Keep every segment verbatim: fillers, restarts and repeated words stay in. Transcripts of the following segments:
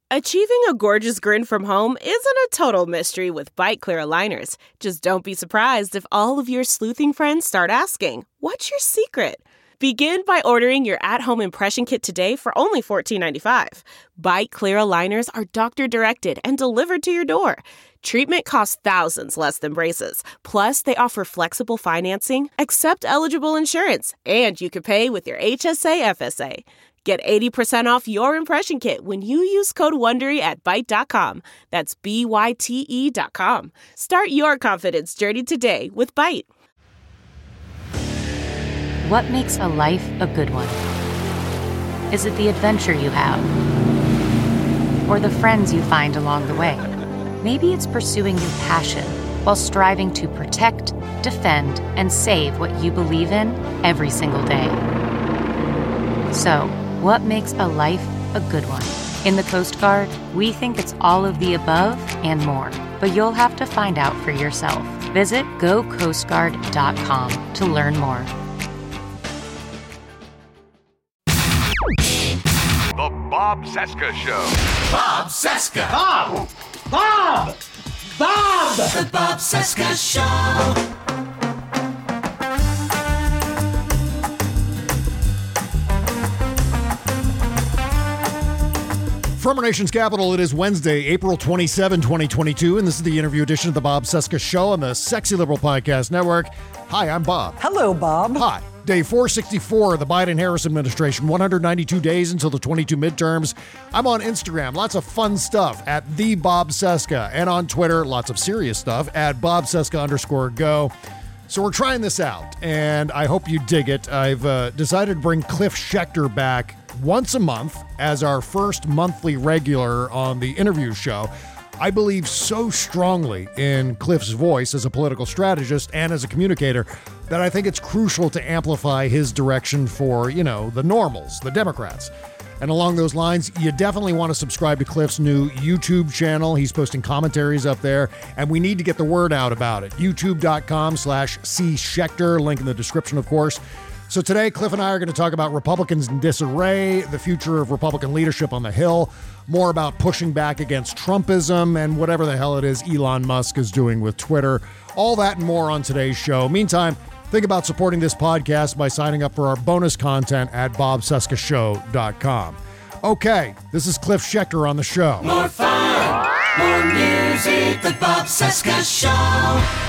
Achieving a gorgeous grin from home isn't a total mystery with Byte Clear aligners. Just don't be surprised if all of your sleuthing friends start asking, "What's your secret?" Begin by ordering your at-home impression kit today for only fourteen ninety-five. Byte Clear aligners are doctor-directed and delivered to your door. Treatment costs thousands less than braces. Plus, they offer flexible financing, accept eligible insurance, and you can pay with your H S A F S A. Get eighty percent off your impression kit when you use code WONDERY at byte dot com. That's B Y T E dot com. Start your confidence journey today with Byte. What makes a life a good one? Is it the adventure you have? Or the friends you find along the way? Maybe it's pursuing your passion while striving to protect, defend, and save what you believe in every single day. So, what makes a life a good one? In the Coast Guard, we think it's all of the above and more, but you'll have to find out for yourself. Visit go coast guard dot com to learn more. The Bob Cesca Show. Bob Cesca. Bob! Bob! Bob! The Bob Cesca Show. From our nation's capital, it is Wednesday, April twenty-seventh, twenty twenty-two, and this is the interview edition of the Bob Cesca Show on the Sexy Liberal Podcast Network. Hi, I'm Bob. Hello, Bob. Hi. Day four sixty-four of the Biden-Harris administration, one hundred ninety-two days until the twenty-two midterms. I'm on Instagram, lots of fun stuff at the Bob Cesca, and on Twitter, lots of serious stuff at Bob Cesca underscore go. So we're trying this out, and I hope you dig it. I've uh, decided to bring Cliff Schecter back once a month as our first monthly regular on the interview show. I believe so strongly in Cliff's voice as a political strategist and as a communicator that I think it's crucial to amplify his direction for, you know, the normals, the Democrats. And along those lines, you definitely want to subscribe to Cliff's new YouTube channel. He's posting commentaries up there, and we need to get the word out about it. YouTube.com slash C Schecter, link in the description, of course. So today, Cliff and I are going to talk about Republicans in disarray, the future of Republican leadership on the Hill, more about pushing back against Trumpism, and whatever the hell it is Elon Musk is doing with Twitter. All that and more on today's show. Meantime, think about supporting this podcast by signing up for our bonus content at bob cesca show dot com. Okay, this is Cliff Schecter on the show. More fun, more music, the Bob Cesca Show.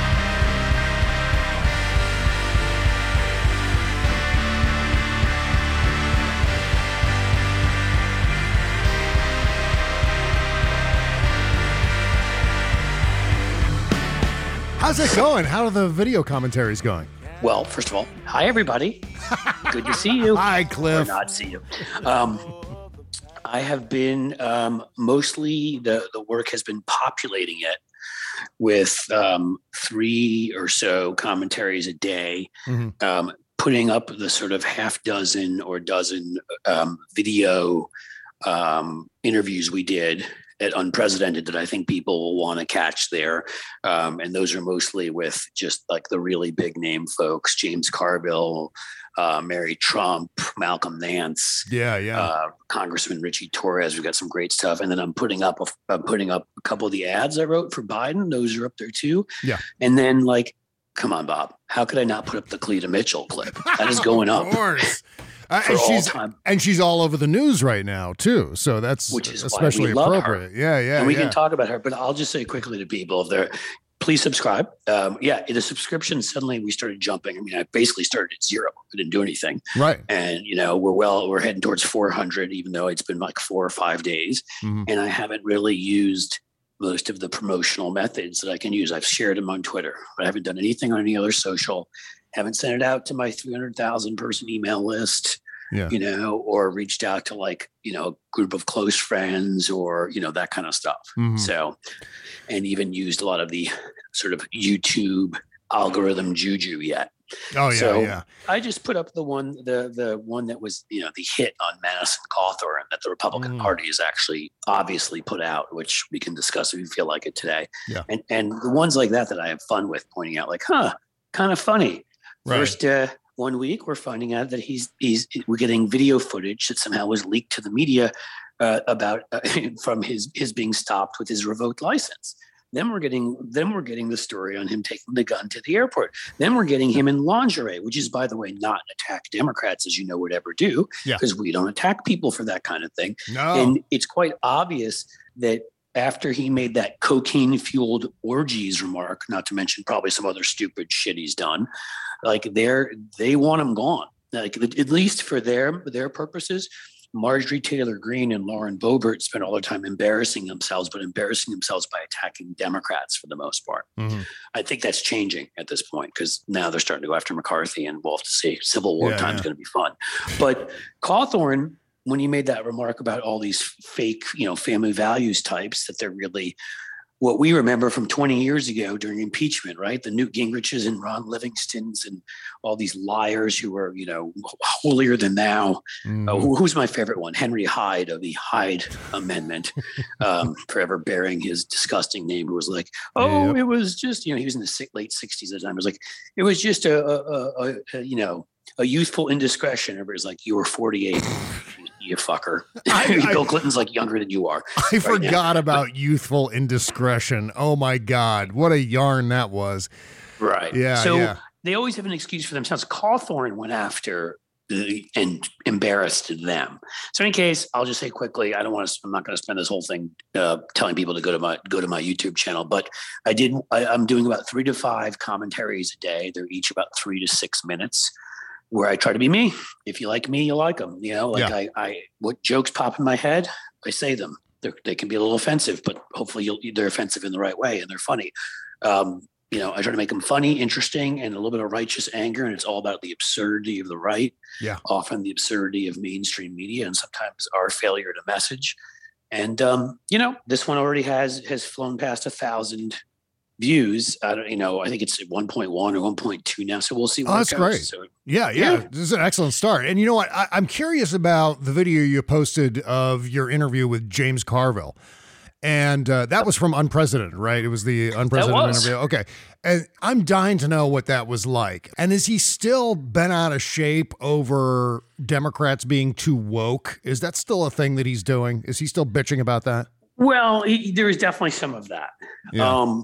How's it going? How are the video commentaries going? Well, first of all, hi, everybody. Good to see you. Hi, Cliff. Or not see you. Um, I have been um, mostly, the, the work has been populating it with um, three or so commentaries a day, mm-hmm. um, putting up the sort of half dozen or dozen um, video um, interviews we did at Unprecedented that I think people will want to catch there. Um, and those are mostly with just like the really big name folks, James Carville, uh, Mary Trump, Malcolm Nance, yeah, yeah, uh, Congressman Richie Torres. We've got some great stuff. And then I'm putting up, a, I'm putting up a couple of the ads I wrote for Biden. Those are up there too. Yeah. And then like, come on, Bob, how could I not put up the Cleta Mitchell clip? That is going up. Of course. Uh, and she's time. and she's all over the news right now too, so that's which is especially why we appropriate. Love her. Yeah, yeah, and we yeah. can talk about her. But I'll just say quickly to people, if they're please subscribe. Um, yeah, the subscription suddenly we started jumping. I mean, I basically started at zero. I didn't do anything. Right. And you know, we're well, we're heading towards four hundred, even though it's been like four or five days, mm-hmm. and I haven't really used most of the promotional methods that I can use. I've shared them on Twitter, but I haven't done anything on any other social. Haven't sent it out to my three hundred thousand person email list. Yeah. You know, or reached out to like, you know, a group of close friends or, you know, that kind of stuff. Mm-hmm. So, and even used a lot of the sort of YouTube algorithm juju yet. Oh, yeah. So yeah. I just put up the one, the the one that was, you know, the hit on Madison Cawthorn that the Republican mm. Party has actually obviously put out, which we can discuss if you feel like it today. Yeah. And, and the ones like that that I have fun with pointing out like, huh, kind of funny. Right. First, uh, One week, we're finding out that he's he's we're getting video footage that somehow was leaked to the media uh, about uh, from his his being stopped with his revoked license. Then we're getting then we're getting the story on him taking the gun to the airport. Then we're getting him in lingerie, which is, by the way, not an attack Democrats, as you know, would ever do, because yeah. we don't attack people for that kind of thing. No. And it's quite obvious that after he made that cocaine-fueled orgies remark, not to mention probably some other stupid shit he's done, like they're they want him gone. Like at least for their their purposes. Marjorie Taylor Greene and Lauren Boebert spent all their time embarrassing themselves, but embarrassing themselves by attacking Democrats for the most part. Mm-hmm. I think that's changing at this point because now they're starting to go after McCarthy, and we'll have to see. Civil War yeah, time is yeah. going to be fun. But Cawthorn, when he made that remark about all these fake, you know, family values types, that they're really what we remember from twenty years ago during impeachment, right? The Newt Gingriches and Ron Livingstons and all these liars who were, you know, holier than thou. Mm. Uh, who, who's my favorite one? Henry Hyde of the Hyde Amendment, um, forever bearing his disgusting name, who was like, oh, yep. it was just, you know, he was in the late sixties at the time. It was like, it was just a, a, a, a you know, a youthful indiscretion. Everybody's like, you were forty-eight. You fucker. I, Bill Clinton's like younger than you are. I right forgot now. about youthful indiscretion. Oh my God. What a yarn that was. Right. Yeah. So yeah. they always have an excuse for themselves. Cawthorn went after the, and embarrassed them. So in any case, I'll just say quickly, I don't want to, I'm not going to spend this whole thing uh, telling people to go to my, go to my YouTube channel, but I did, I, I'm doing about three to five commentaries a day. They're each about three to six minutes. Where I try to be me. If you like me, you like them. You know, like yeah. I, I, what jokes pop in my head, I say them. They're, they can be a little offensive, but hopefully you'll, they're offensive in the right way and they're funny. Um, you know, I try to make them funny, interesting, and a little bit of righteous anger. And it's all about the absurdity of the right. Yeah. Often the absurdity of mainstream media, and sometimes our failure to message. And um, you know, this one already has has flown past a thousand views. I don't, you know, I think it's one point one or one point two now. So we'll see. Oh, that's great. So, yeah, yeah, yeah. This is an excellent start. And you know what? I, I'm curious about the video you posted of your interview with James Carville. And uh, that was from Unprecedented, right? It was the Unprecedented interview. Okay. And I'm dying to know what that was like. And is he still bent out of shape over Democrats being too woke? Is that still a thing that he's doing? Is he still bitching about that? Well, he, there is definitely some of that. Yeah. Um,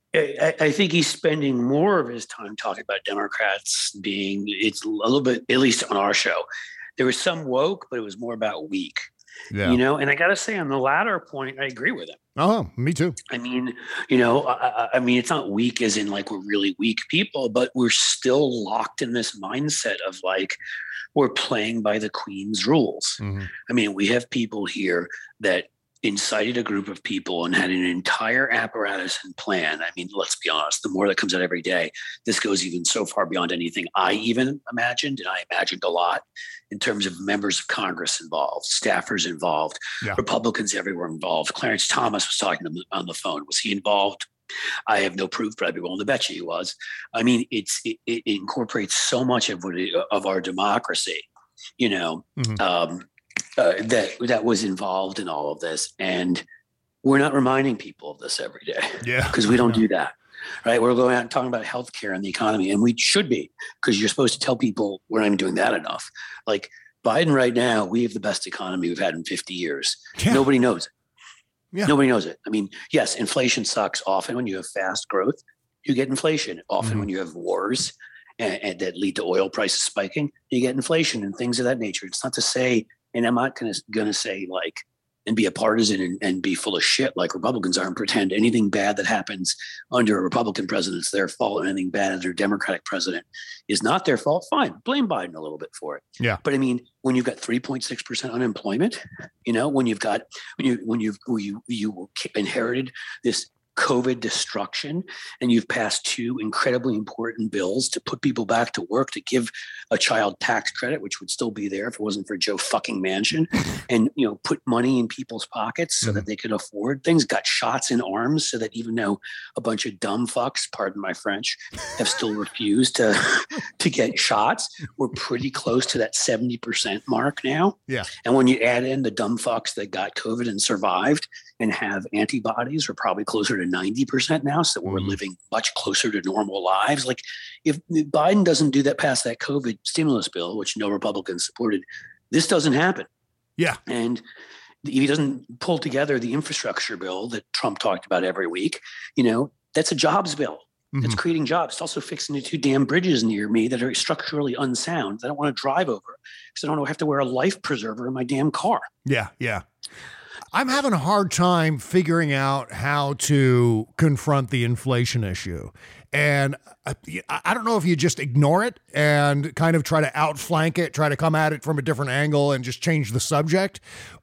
I, I think he's spending more of his time talking about Democrats being, it's a little bit, at least on our show, there was some woke, but it was more about weak. Yeah. You know, and I got to say on the latter point, I agree with him. Oh, me too. I mean, you know, I, I mean, it's not weak as in like we're really weak people, but we're still locked in this mindset of like, we're playing by the Queen's rules. Mm-hmm. I mean, we have people here that incited a group of people and had an entire apparatus and plan. I mean, let's be honest, the more that comes out every day, this goes even so far beyond anything I even imagined. And I imagined a lot in terms of members of Congress involved, staffers involved, yeah. Republicans everywhere involved. Clarence Thomas was talking to me on the phone. Was he involved? I have no proof, but I'd be willing to bet you he was. I mean, it's it, it incorporates so much of what it, of our democracy, you know, mm-hmm. um, Uh, that that was involved in all of this, and we're not reminding people of this every day. Yeah, because we don't do that, right? We're going out and talking about healthcare and the economy, and we should be, because you're supposed to tell people we're not even doing that enough. Like Biden right now, we have the best economy we've had in fifty years. Yeah. Nobody knows it. Yeah. Nobody knows it. I mean, yes, inflation sucks. Often when you have fast growth, you get inflation. Often mm-hmm. when you have wars and, and that lead to oil prices spiking, you get inflation and things of that nature. It's not to say. And I'm not gonna gonna say like and be a partisan and, and be full of shit like Republicans are and pretend anything bad that happens under a Republican president is their fault, and anything bad under a Democratic president is not their fault. Fine, blame Biden a little bit for it. Yeah, but I mean, when you've got three point six percent unemployment, you know, when you've got when you when you've when you you inherited this COVID destruction, and you've passed two incredibly important bills to put people back to work, to give a child tax credit, which would still be there if it wasn't for Joe fucking Manchin, and, you know, put money in people's pockets so mm-hmm. that they could afford things, got shots in arms so that even though a bunch of dumb fucks, pardon my French, have still refused to, to get shots, we're pretty close to that seventy percent mark now. Yeah. And when you add in the dumb fucks that got COVID and survived and have antibodies, we're probably closer to ninety percent now. So we're mm-hmm. living much closer to normal lives. Like if Biden doesn't do that, pass that COVID stimulus bill, which no Republicans supported, this doesn't happen. Yeah. And if he doesn't pull together the infrastructure bill that Trump talked about every week, you know, that's a jobs bill. Mm-hmm. It's creating jobs. It's also fixing the two damn bridges near me that are structurally unsound. I don't want to drive over because I don't have to wear a life preserver in my damn car. Yeah, yeah. I'm having a hard time figuring out how to confront the inflation issue. And I, I don't know if you just ignore it and kind of try to outflank it, try to come at it from a different angle and just change the subject,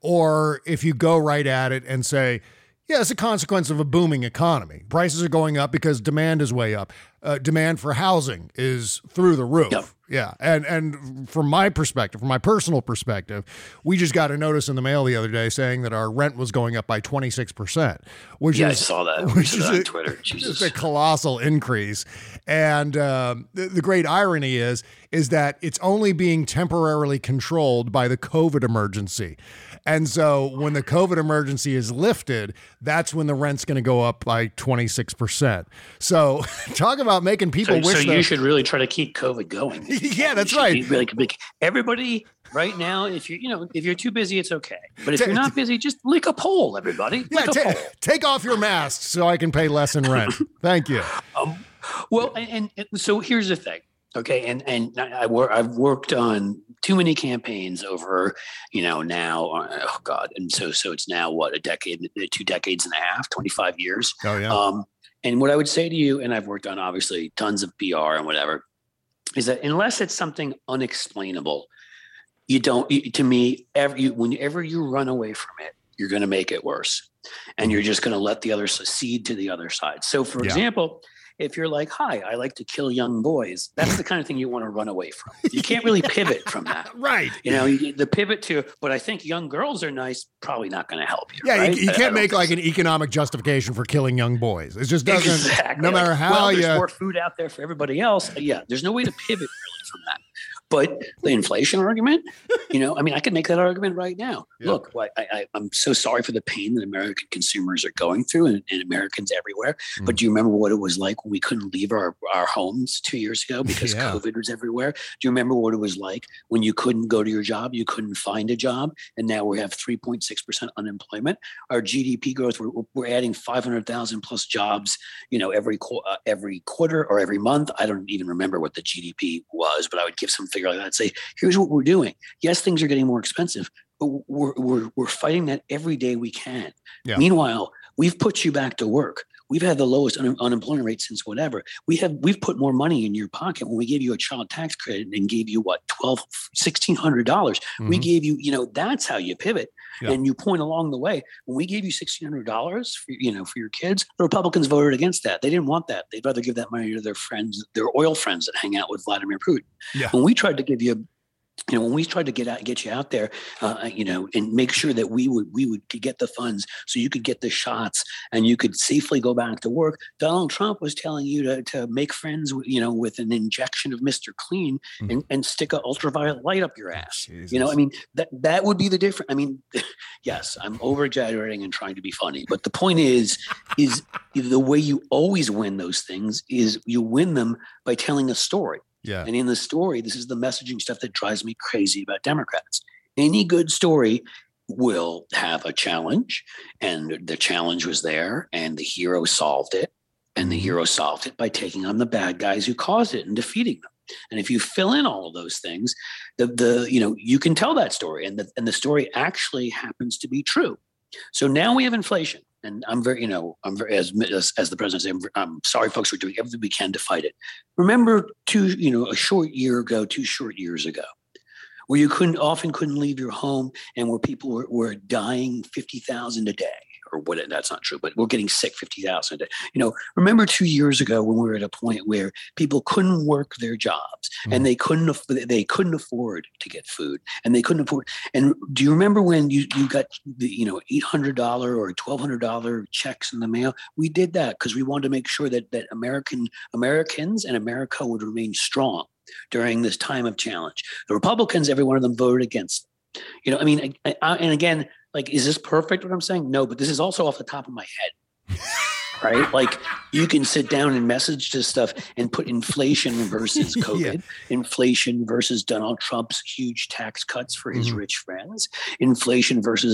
or if you go right at it and say, yeah, it's a consequence of a booming economy. Prices are going up because demand is way up. Uh, demand for housing is through the roof. Yep. Yeah. And and from my perspective, from my personal perspective, we just got a notice in the mail the other day saying that our rent was going up by twenty-six percent. Which yeah, is, I saw that. Which is is on a, Twitter. Jesus. Just a colossal increase. And um, the, the great irony is, is that it's only being temporarily controlled by the COVID emergency. And so when the COVID emergency is lifted, that's when the rent's going to go up by twenty-six percent. So talk about making people so, wish. So that- you should really try to keep COVID going. Yeah, that's right. Really, like, everybody right now, if you you know if you're too busy, it's okay. But if you're not busy, just lick a pole, everybody. Lick yeah, a ta- pole. Take off your mask so I can pay less in rent. Thank you. Um, well, and, and so here's the thing. Okay, and and I work. I've worked on too many campaigns over, you know, now. Oh God, and so so it's now what, a decade, two decades and a half, twenty-five years. Oh yeah. Um, and what I would say to you, and I've worked on obviously tons of P R and whatever, is that unless it's something unexplainable, you don't. To me, every you, whenever you run away from it, you're going to make it worse, and you're just going to let the other cede to the other side. So, for yeah. example. If you're like, hi, I like to kill young boys, that's the kind of thing you want to run away from. You can't really pivot from that. Right. You know, you, the pivot to, but I think young girls are nice, probably not going to help you. Yeah, right? you, you can't make like so. an economic justification for killing young boys. It just doesn't, exactly. no matter how well, you. There's more food out there for everybody else. Yeah, there's no way to pivot really from that. But the inflation argument, you know, I mean, I could make that argument right now. Yeah. Look, I, I, I'm so sorry for the pain that American consumers are going through and, and Americans everywhere. Mm. But do you remember what it was like when we couldn't leave our, our homes two years ago because yeah. COVID was everywhere? Do you remember what it was like when you couldn't go to your job, you couldn't find a job, and now we have three point six percent unemployment? Our G D P growth, we're, we're adding five hundred thousand plus jobs, you know, every uh, every quarter or every month. I don't even remember what the G D P was, but I would give some figure like that and say, here's what we're doing. Yes, things are getting more expensive, but we're we're we're fighting that every day we can. Yeah. Meanwhile, we've put you back to work. We've had the lowest un- unemployment rate since whatever. We have we've put more money in your pocket when we gave you a child tax credit and gave you what twelve, sixteen hundred dollars. Mm-hmm. We gave you, you know, that's how you pivot. Yeah. And you point along the way. When we gave you sixteen hundred dollars for, you know, for your kids, the Republicans voted against that. They didn't want that. They'd rather give that money to their friends, their oil friends that hang out with Vladimir Putin. Yeah. When we tried to give you You know, when we tried to get out, get you out there, uh, you know, and make sure that we would we would get the funds so you could get the shots and you could safely go back to work. Donald Trump was telling you to to make friends, you know, with an injection of Mister Clean mm. and, and stick an ultraviolet light up your ass. Jesus. You know, I mean, that that would be the difference. I mean, yes, I'm over exaggerating and trying to be funny, but the point is, is the way you always win those things is you win them by telling a story. Yeah. And in the story, this is the messaging stuff that drives me crazy about Democrats. Any good story will have a challenge, and the challenge was there, and the hero solved it, and the hero solved it by taking on the bad guys who caused it and defeating them. And if you fill in all of those things, the the you know you can tell that story, and the and the story actually happens to be true. So now we have inflation. And I'm very, you know, I'm very, as, as, as the president said, I'm, I'm sorry, folks, we're doing everything we can to fight it. Remember two, you know, a short year ago, two short years ago, where you couldn't, often couldn't leave your home and where people were, were dying fifty thousand a day. Or what? That's not true, but we're getting sick fifty thousand a day. You know, remember two years ago when we were at a point where people couldn't work their jobs mm. and they couldn't aff- they couldn't afford to get food and they couldn't afford. And do you remember when you, you got the you know eight hundred dollars or twelve hundred dollars checks in the mail? We did that because we wanted to make sure that that American Americans and America would remain strong during this time of challenge. The Republicans, every one of them voted against them. You know, I mean, I, I, and again. Like, is this perfect what I'm saying? No, but this is also off the top of my head, right? Like, you can sit down and message this stuff and put inflation versus COVID, yeah. inflation versus Donald Trump's huge tax cuts for his mm-hmm. rich friends, inflation versus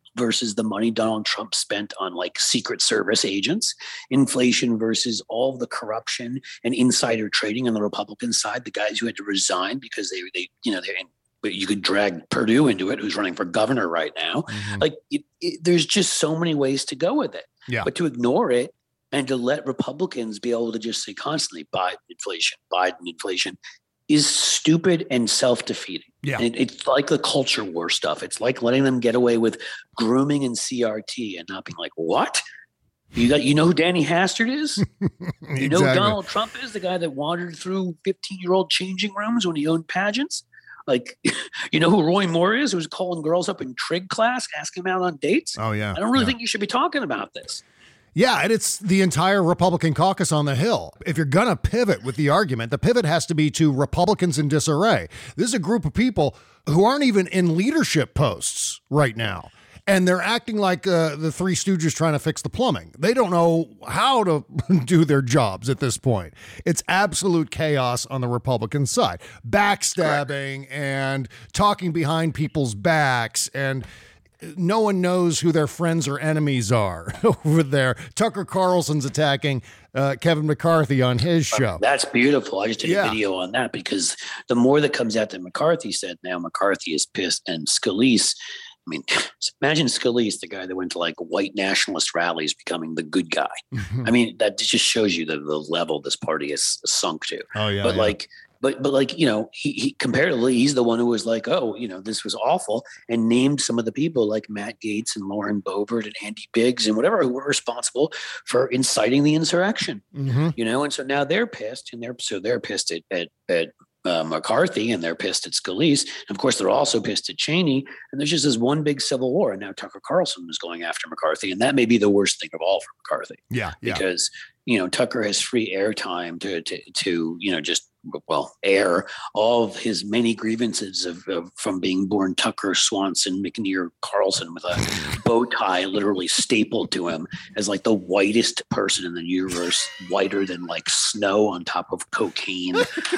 versus the money Donald Trump spent on like Secret Service agents, inflation versus all the corruption and insider trading on the Republican side, the guys who had to resign because they, they you know, they're in, but you could drag Perdue into it, who's running for governor right now. Mm-hmm. Like it, it, there's just so many ways to go with it. Yeah. But to ignore it and to let Republicans be able to just say constantly Biden inflation, Biden inflation is stupid and self-defeating. Yeah. And it, it's like the culture war stuff. It's like letting them get away with grooming and C R T and not being like, what? You got, you know who Danny Hastert is? Exactly. You know who Donald Trump is? The guy that wandered through fifteen-year-old changing rooms when he owned pageants? Like, you know who Roy Moore is, who's calling girls up in trig class, asking them out on dates? Oh, yeah. I don't really yeah. think you should be talking about this. Yeah, and it's the entire Republican caucus on the Hill. If you're going to pivot with the argument, the pivot has to be to Republicans in disarray. This is a group of people who aren't even in leadership posts right now. And they're acting like uh, the Three Stooges trying to fix the plumbing. They don't know how to do their jobs at this point. It's absolute chaos on the Republican side. Backstabbing Correct. And talking behind people's backs, and no one knows who their friends or enemies are over there. Tucker Carlson's attacking uh, Kevin McCarthy on his show. That's beautiful. I just did yeah. a video on that because the more that comes out that McCarthy said, now McCarthy is pissed, and Scalise, I mean, imagine Scalise, the guy that went to like white nationalist rallies, becoming the good guy. Mm-hmm. I mean, that just shows you the, the level this party has sunk to. Oh, yeah. But yeah. like, but, but like, you know, he, he comparatively, he's the one who was like, oh, you know, this was awful, and named some of the people like Matt Gaetz and Lauren Boebert and Andy Biggs and whatever, who were responsible for inciting the insurrection, mm-hmm. you know? And so now they're pissed, and they're, so they're pissed at, at, at Uh, McCarthy, and they're pissed at Scalise. And of course, they're also pissed at Cheney. And there's just this one big civil war. And now Tucker Carlson is going after McCarthy. And that may be the worst thing of all for McCarthy. Yeah. yeah. Because, you know, Tucker has free airtime to, to, to, you know, just, well, air all of his many grievances of, of from being born Tucker, Swanson, McNear, Carlson, with a bow tie literally stapled to him as like the whitest person in the universe, whiter than like snow on top of cocaine.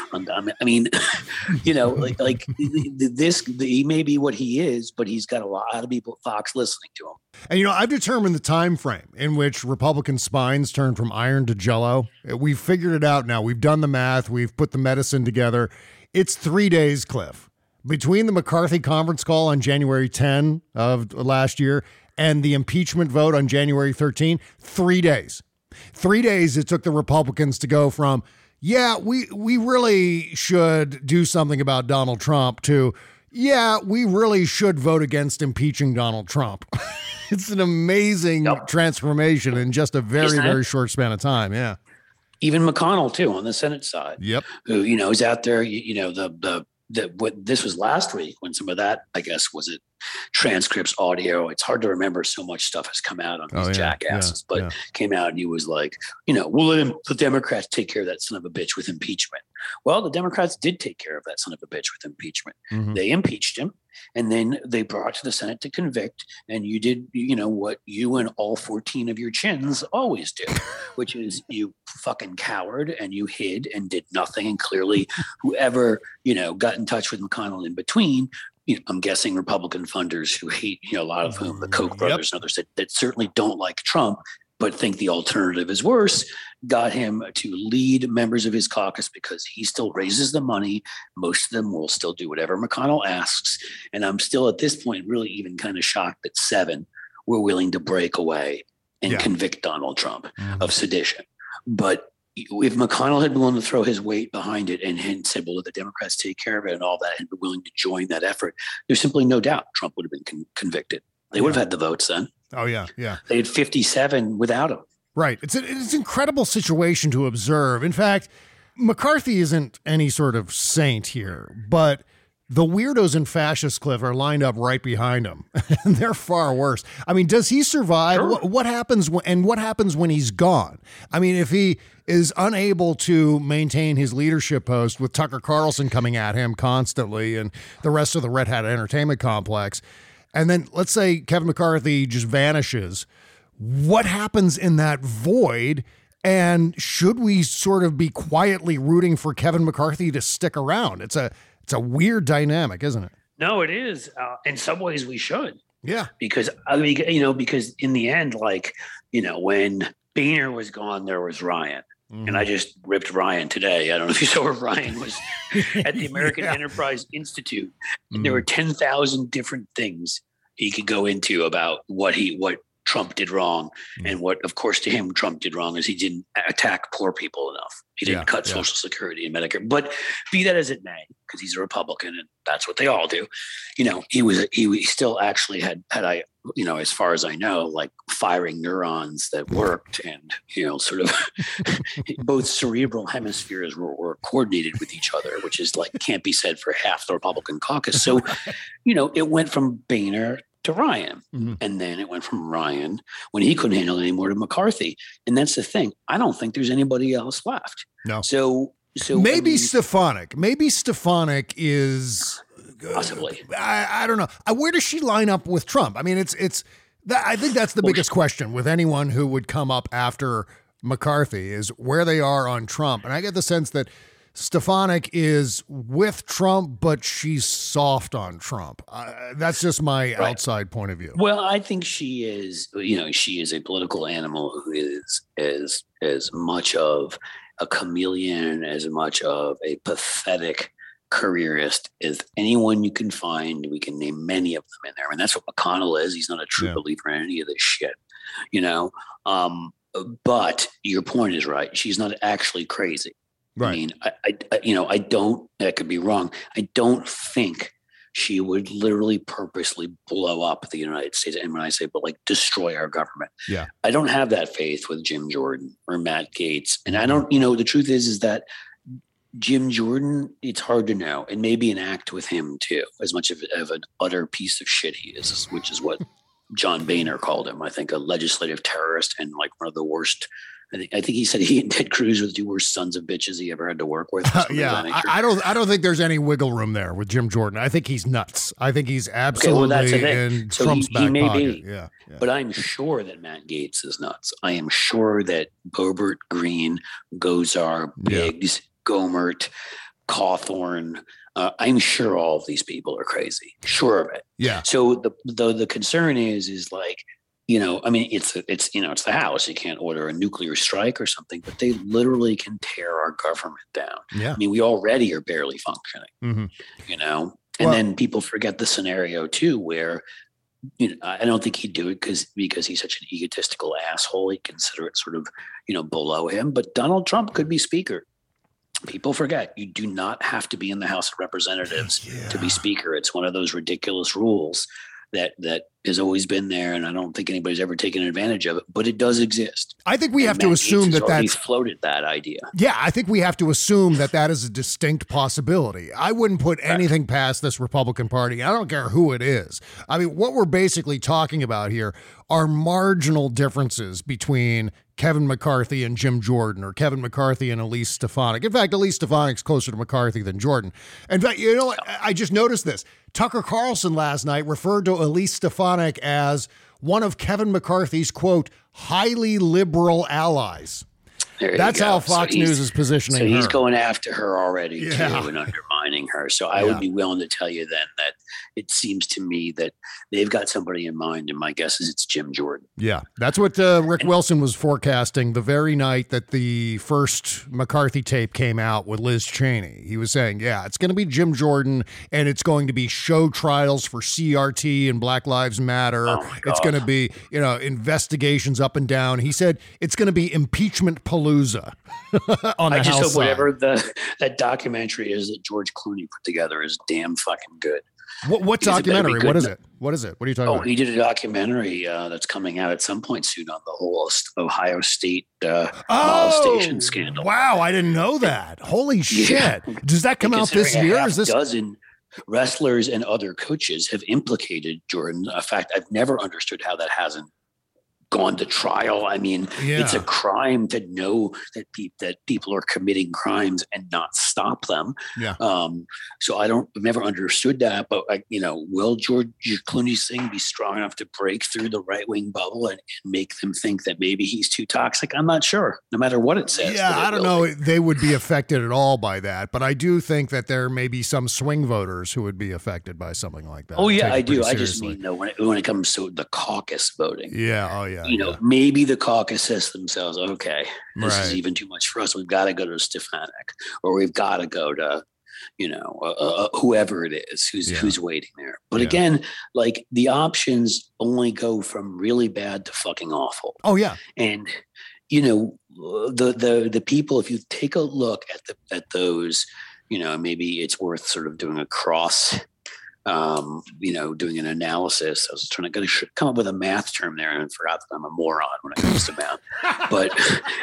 I mean, you know, like, like this, he may be what he is, but he's got a lot of people, Fox, listening to him. And, you know, I've determined the time frame in which Republican spines turn from iron to jello. We've figured it out now. We've done the math. We've put the medicine together. It's three days, Cliff. Between the McCarthy conference call on January tenth of last year and the impeachment vote on January thirteenth, three days. Three days it took the Republicans to go from, yeah, we, we really should do something about Donald Trump, to, yeah, we really should vote against impeaching Donald Trump. It's an amazing yep. transformation in just a very, very short span of time. Yeah. Even McConnell too, on the Senate side. Yep. Who, you know, is out there, you, you know, the, the, the, what this was last week when some of that, I guess, was it transcripts, audio. It's hard to remember. So much stuff has come out on these oh, yeah, jackasses, yeah, but yeah. came out and he was like, you know, we'll let him, the Democrats take care of that son of a bitch with impeachment. Well, the Democrats did take care of that son of a bitch with impeachment. Mm-hmm. They impeached him, and then they brought it to the Senate to convict. And you did, you know, what you and all fourteen of your chins always do, which is you fucking coward, and you hid and did nothing. And clearly whoever, you know, got in touch with McConnell in between, you know, I'm guessing Republican funders who hate, you know, a lot of whom, the Koch brothers yep. and others that, that certainly don't like Trump, but think the alternative is worse, got him to lead members of his caucus because he still raises the money. Most of them will still do whatever McConnell asks. And I'm still at this point really even kind of shocked that seven were willing to break away and yeah. convict Donald Trump mm-hmm. of sedition. But if McConnell had been willing to throw his weight behind it and had said, well, let the Democrats take care of it and all that, and been willing to join that effort, there's simply no doubt Trump would have been con- convicted. They would have had the votes then. Oh, yeah, yeah. They had fifty-seven without him. Right. It's, a, it's an incredible situation to observe. In fact, McCarthy isn't any sort of saint here, but the weirdos and fascists, Cliff, are lined up right behind him, and they're far worse. I mean, does he survive? Sure. What, what happens when, and what happens when he's gone? I mean, if he is unable to maintain his leadership post with Tucker Carlson coming at him constantly and the rest of the Red Hat Entertainment Complex, and then let's say Kevin McCarthy just vanishes, what happens in that void? And should we sort of be quietly rooting for Kevin McCarthy to stick around? It's a It's a weird dynamic, isn't it? No, it is. Uh, in some ways, we should. Yeah. Because I mean, you know, because in the end, like, you know, when Boehner was gone, there was Ryan. Mm-hmm. And I just ripped Ryan today. I don't know if you saw where Ryan was at the American yeah. Enterprise Institute. And mm-hmm. there were ten thousand different things he could go into about what he, what Trump did wrong. Mm-hmm. And what, of course, to him, Trump did wrong is he didn't attack poor people enough. He didn't yeah, cut yeah. Social Security and Medicare. But be that as it may, because he's a Republican and that's what they all do, you know, he was, he, he still actually had, had I, you know, as far as I know, like firing neurons that worked and, you know, sort of both cerebral hemispheres were, were coordinated with each other, which is like, can't be said for half the Republican caucus. So, you know, it went from Boehner to Ryan. Mm-hmm. And then it went from Ryan when he couldn't handle it anymore to McCarthy. And that's the thing. I don't think there's anybody else left. No. So, so maybe I mean, Stefanik, maybe Stefanik is possibly, uh, I, I don't know. Uh, where does she line up with Trump? I mean, it's, it's that, I think that's the well, biggest question with anyone who would come up after McCarthy is where they are on Trump. And I get the sense that Stefanik is with Trump, but she's soft on Trump. Uh, that's just my right. outside point of view. Well, I think she is, you know, she is a political animal who is as as much of a chameleon, as much of a pathetic careerist as anyone you can find. We can name many of them in there. And that's what McConnell is. He's not a true yeah. believer in any of this shit, you know. Um, but your point is right. She's not actually crazy. Right. I mean, I, I, you know, I don't, I could be wrong. I don't think she would literally purposely blow up the United States. And when I say, but like destroy our government. Yeah. I don't have that faith with Jim Jordan or Matt Gaetz. And I don't, you know, the truth is, is that Jim Jordan, it's hard to know. And maybe an act with him too, as much of, of an utter piece of shit he is, which is what John Boehner called him. I think a legislative terrorist and like one of the worst. I think, I think he said he and Ted Cruz were the two worst sons of bitches he ever had to work with. Uh, yeah, I, I don't. I don't think there's any wiggle room there with Jim Jordan. I think he's nuts. I think he's absolutely okay, well, in so Trump's he, back he may pocket. Be, yeah, yeah, but I'm sure that Matt Gaetz is nuts. I am sure that Boebert, Green, Gosar, Biggs, yeah. Gomert, Cawthorn. Uh, I'm sure all of these people are crazy. Sure of it. Yeah. So the the the concern is is like. You know, I mean, it's it's you know, it's the House. You can't order a nuclear strike or something, but they literally can tear our government down. Yeah. I mean, we already are barely functioning. Mm-hmm. You know, and well, then people forget the scenario too, where you know, I don't think he'd do it because because he's such an egotistical asshole. He'd consider it sort of you know below him. But Donald Trump could be speaker. People forget you do not have to be in the House of Representatives yeah. to be speaker. It's one of those ridiculous rules that that has always been there, and I don't think anybody's ever taken advantage of it, but it does exist. I think we and have Matt to assume Gaetz that that's floated that idea. Yeah, I think we have to assume that that is a distinct possibility. I wouldn't put anything past this Republican Party. I don't care who it is. I mean, what we're basically talking about here are marginal differences between Kevin McCarthy and Jim Jordan, or Kevin McCarthy and Elise Stefanik. In fact, Elise Stefanik's closer to McCarthy than Jordan. In fact, you know what? I just noticed this. Tucker Carlson last night referred to Elise Stefanik as one of Kevin McCarthy's, quote, highly liberal allies. There That's how Fox so News is positioning so her. So he's going after her already, yeah. too, and undermining her. So I yeah. would be willing to tell you then that it seems to me that they've got somebody in mind, and my guess is it's Jim Jordan. Yeah, that's what uh, Rick Wilson was forecasting the very night that the first McCarthy tape came out with Liz Cheney. He was saying, yeah, it's going to be Jim Jordan, and it's going to be show trials for C R T and Black Lives Matter. Oh it's going to be, you know, investigations up and down. He said it's going to be impeachment palooza on the I just House hope side. whatever the that documentary is that George Clooney put together is damn fucking good. What, what Because it better be documentary? good. What is it? What is it? What are you talking Oh, about? he did a documentary uh, that's coming out at some point soon on the whole Ohio State uh, molestation scandal. Wow, I didn't know that. Holy shit. Yeah. Does that come And out this considering a year? half Is this dozen wrestlers and other coaches have implicated Jordan? In fact, I've never understood how that hasn't gone to trial. I mean, Yeah. it's a crime to know that pe- that people are committing crimes and not stop them. Yeah. Um, so I don't, I've never understood that. But like, you know, will George Clooney's thing be strong enough to break through the right wing bubble and, and make them think that maybe he's too toxic? I'm not sure. No matter what it says. Yeah, that it I don't will know. be. They would be affected at all by that, but I do think that there may be some swing voters who would be affected by something like that. Oh Take yeah, it I do. pretty I just seriously. mean though when it, when it comes to the caucus voting. Yeah. Oh yeah. You know, yeah. maybe the caucus says to themselves, okay, this Right. is even too much for us. We've got to go to Stefanik, or we've got to go to, you know, uh, uh, whoever it is who's Yeah. who's waiting there. But Yeah. again, like the options only go from really bad to fucking awful. Oh yeah. And you know, the the the people, if you take a look at the at those, you know, maybe it's worth sort of doing a cross. Um, you know, doing an analysis. I was trying to get a, come up with a math term there and forgot that I'm a moron when it comes to math. But,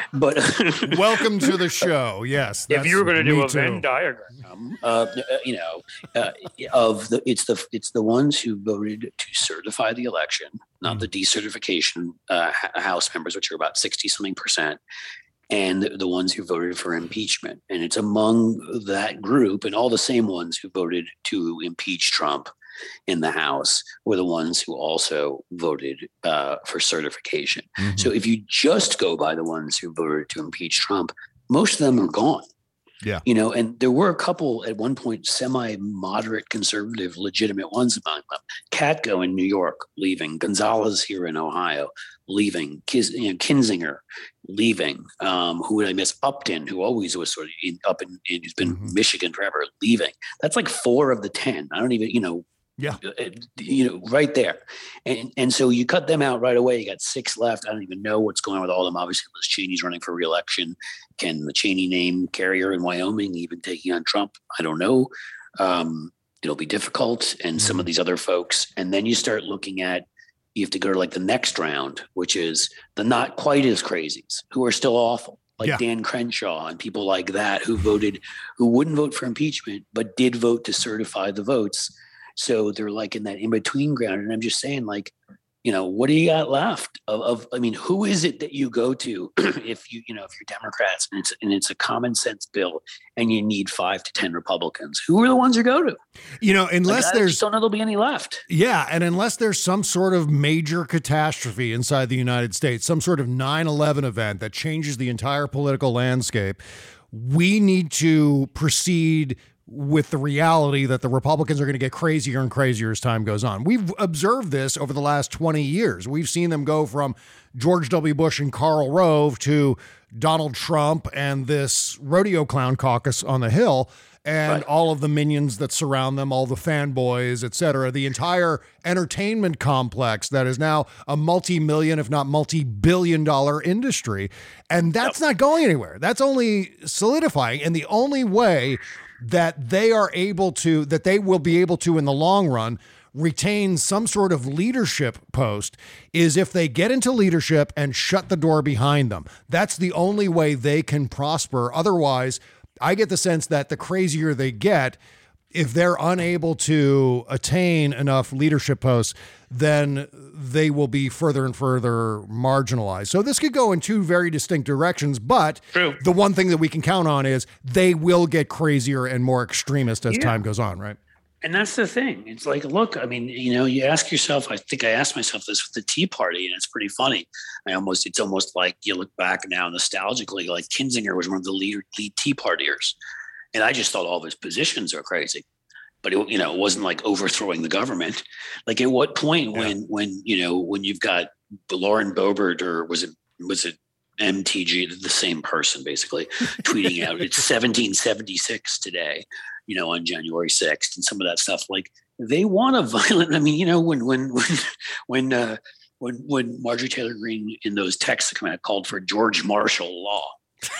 but Welcome to the show. Yes. if you were going to do me a too. Venn diagram, uh, you know, uh, of the it's the it's the ones who voted to certify the election, not Mm. the decertification uh, House members, which are about sixty something percent. And the ones who voted for impeachment. And it's among that group and all the same ones who voted to impeach Trump in the House were the ones who also voted uh, for certification. Mm-hmm. So if you just go by the ones who voted to impeach Trump, most of them are gone. Yeah. You know, and there were a couple at one point, semi-moderate conservative, legitimate ones among them. Katko in New York leaving, Gonzalez here in Ohio leaving, Kis, you know, Kinzinger leaving. Um, who would I miss? Upton, who always was sort of in, up in, in who's been Mhm. Michigan forever, leaving. That's like four of the ten. I don't even, you know. Yeah. You know, right there. And and so you cut them out right away. You got six left. I don't even know what's going on with all of them. Obviously, Liz Cheney's running for reelection. Can the Cheney name carry her in Wyoming, even taking on Trump? I don't know. Um, it'll be difficult. And some of these other folks. And then you start looking at, you have to go to like the next round, which is the not quite as crazies who are still awful. Like Yeah. Dan Crenshaw and people like that who voted, who wouldn't vote for impeachment, but did vote to certify the votes. So they're like in that in-between ground. And I'm just saying, like, you know, what do you got left of, of I mean, who is it that you go to if you, you know, if you're Democrats and it's and it's a common sense bill and you need five to ten Republicans? Who are the ones you go to? You know, unless Like, I there's just don't know there'll be any left. Yeah, and unless there's some sort of major catastrophe inside the United States, some sort of nine eleven event that changes the entire political landscape, we need to proceed with the reality that the Republicans are going to get crazier and crazier as time goes on. We've observed this over the last twenty years. We've seen them go from George W. Bush and Karl Rove to Donald Trump and this rodeo clown caucus on the Hill. And Right. all of the minions that surround them, all the fanboys, et cetera, the entire entertainment complex that is now a multi-million, if not multi-billion dollar industry. And that's not going anywhere. That's only solidifying. And the only way that they are able to, that they will be able to in the long run, retain some sort of leadership post is if they get into leadership and shut the door behind them. That's the only way they can prosper. Otherwise, I get the sense that the crazier they get, if they're unable to attain enough leadership posts, then they will be further and further marginalized. So this could go in two very distinct directions, but True. the one thing that we can count on is they will get crazier and more extremist as Yeah. time goes on, right? And that's the thing. It's like, look, I mean, you know, you ask yourself, I think I asked myself this with the Tea Party, and it's pretty funny. I almost, it's almost like you look back now nostalgically, like Kinzinger was one of the lead, lead Tea Partiers. And I just thought all of his positions are crazy. But, it, you know, it wasn't like overthrowing the government. Like at what point Yeah. when, when, you know, when you've got Lauren Boebert or was it, was it M T G, the same person basically, tweeting out, it's seventeen seventy-six today, you know, on January sixth and some of that stuff. Like they want a violent, I mean, you know, when, when, when, when, uh, when, when Marjorie Taylor Greene in those texts that come out called for George Marshall law.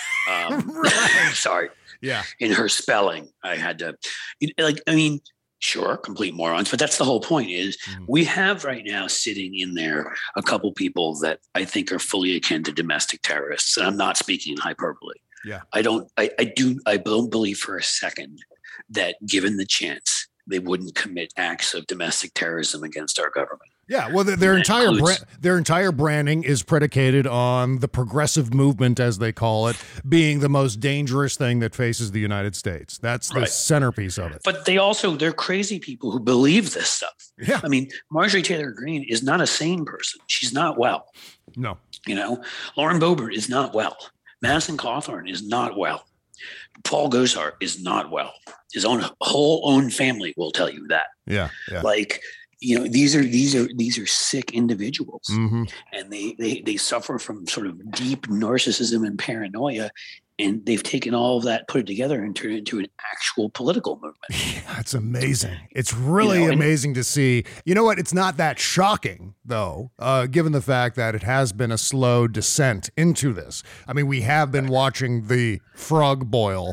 Um, Right. sorry. Yeah. In her spelling, I had to, like, I mean, sure, complete morons, but that's the whole point is Mhm. we have right now sitting in there a couple people that I think are fully akin to domestic terrorists. And I'm not speaking in hyperbole. Yeah. I don't, I, I do, I don't believe for a second that given the chance, they wouldn't commit acts of domestic terrorism against our government. Yeah, well, their, their entire bra- their entire branding is predicated on the progressive movement, as they call it, being the most dangerous thing that faces the United States. That's the Right. centerpiece of it. But they also, they're crazy people who believe this stuff. Yeah. I mean, Marjorie Taylor Greene is not a sane person. She's not well. No. You know, Lauren Boebert is not well. Madison Cawthorn is not well. Paul Gosar is not well. His own whole own family will tell you that. Yeah, yeah. Like, you know, these are these are these are sick individuals, mm-hmm. and they they they suffer from sort of deep narcissism and paranoia, and they've taken all of that, put it together, and turned it into an actual political movement. Yeah, it's amazing. It's really You know, and- amazing to see. You know what? It's not that shocking, though, uh, given the fact that it has been a slow descent into this. I mean, we have been watching the frog boil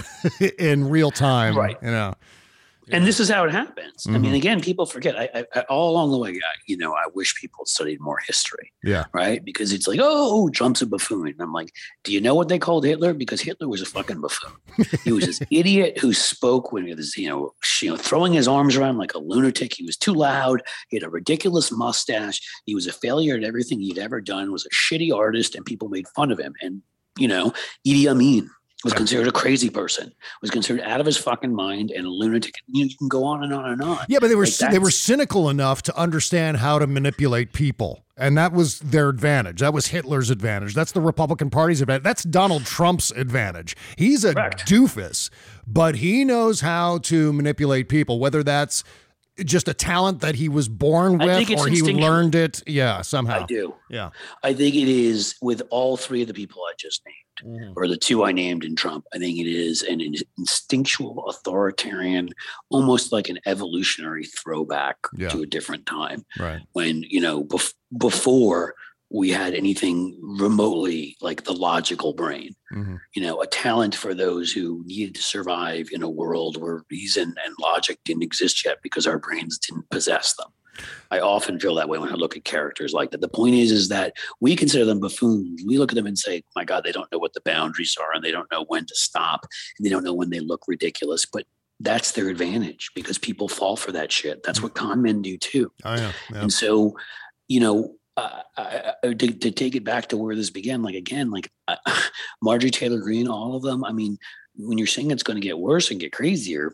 in real time, Right. You know. And this is how it happens. Mm-hmm. I mean, again, people forget. I, I, I all along the way, I, you know, I wish people studied more history. Yeah. Right. Because it's like, oh, Trump's a buffoon. And I'm like, do you know what they called Hitler? Because Hitler was a fucking buffoon. He was this idiot who spoke when he was, you know, you know, throwing his arms around like a lunatic. He was too loud. He had a ridiculous mustache. He was a failure at everything he'd ever done. Was a shitty artist, and people made fun of him. And you know, Idi Amin was considered a crazy person, was considered out of his fucking mind and a lunatic. You, you can go on and on and on. Yeah, but they were Like, they were that's- cynical enough to understand how to manipulate people. And that was their advantage. That was Hitler's advantage. That's the Republican Party's advantage. That's Donald Trump's advantage. He's a Correct. doofus, but he knows how to manipulate people, whether that's just a talent that he was born I with think it's or he instinctual. learned it. Yeah, somehow. I do. Yeah. I think it is with all three of the people I just named, Mm-hmm. or the two I named in Trump. I think it is an instinctual, authoritarian, almost like an evolutionary throwback Yeah. to a different time Right. when, you know, bef- before we had anything remotely like the logical brain. Mm-hmm. You know, a talent for those who needed to survive in a world where reason and logic didn't exist yet because our brains didn't possess them. I often feel that way when I look at characters like that. The point is, is that we consider them buffoons. We look at them and say, my God, they don't know what the boundaries are, and they don't know when to stop, and they don't know when they look ridiculous. But that's their advantage because people fall for that shit. That's what con men do too. Oh, yeah. yeah. And so, you know, uh, I, I, to, to take it back to where this began, like, again, like uh, Marjorie Taylor Greene, all of them. I mean, when you're saying it's going to get worse and get crazier,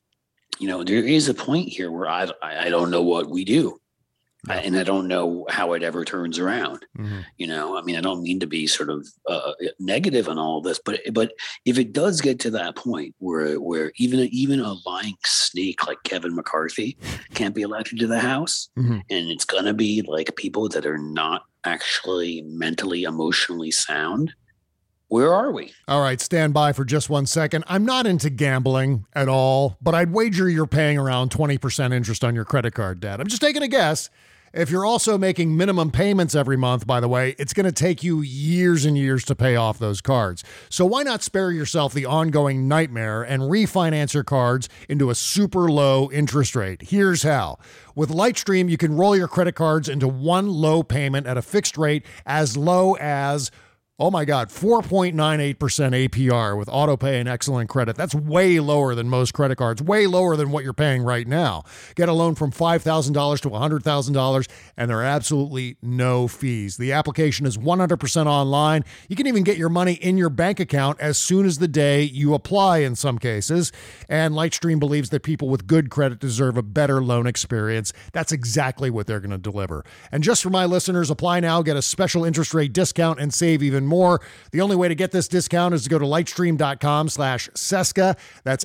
you know, there is a point here where I, I don't know what we do. I, and I don't know how it ever turns around. Mm-hmm. You know, I mean, I don't mean to be sort of uh, negative on all this, but but if it does get to that point where where even even a lying snake like Kevin McCarthy can't be elected to the House, Mm-hmm. and it's going to be like people that are not actually mentally, emotionally sound, where are we? All right, stand by for just one second. I'm not into gambling at all, but I'd wager you're paying around twenty percent interest on your credit card debt. I'm just taking a guess. If you're also making minimum payments every month, by the way, it's going to take you years and years to pay off those cards. So why not spare yourself the ongoing nightmare and refinance your cards into a super low interest rate? Here's how. With Lightstream, you can roll your credit cards into one low payment at a fixed rate as low as, oh my God, four point nine eight percent A P R with autopay and excellent credit. That's way lower than most credit cards, way lower than what you're paying right now. Get a loan from five thousand dollars to one hundred thousand dollars, and there are absolutely no fees. The application is one hundred percent online. You can even get your money in your bank account as soon as the day you apply in some cases. And Lightstream believes that people with good credit deserve a better loan experience. That's exactly what they're going to deliver. And just for my listeners, apply now, get a special interest rate discount, and save even more. The only way to get this discount is to go to lightstream.com slash Cesca. That's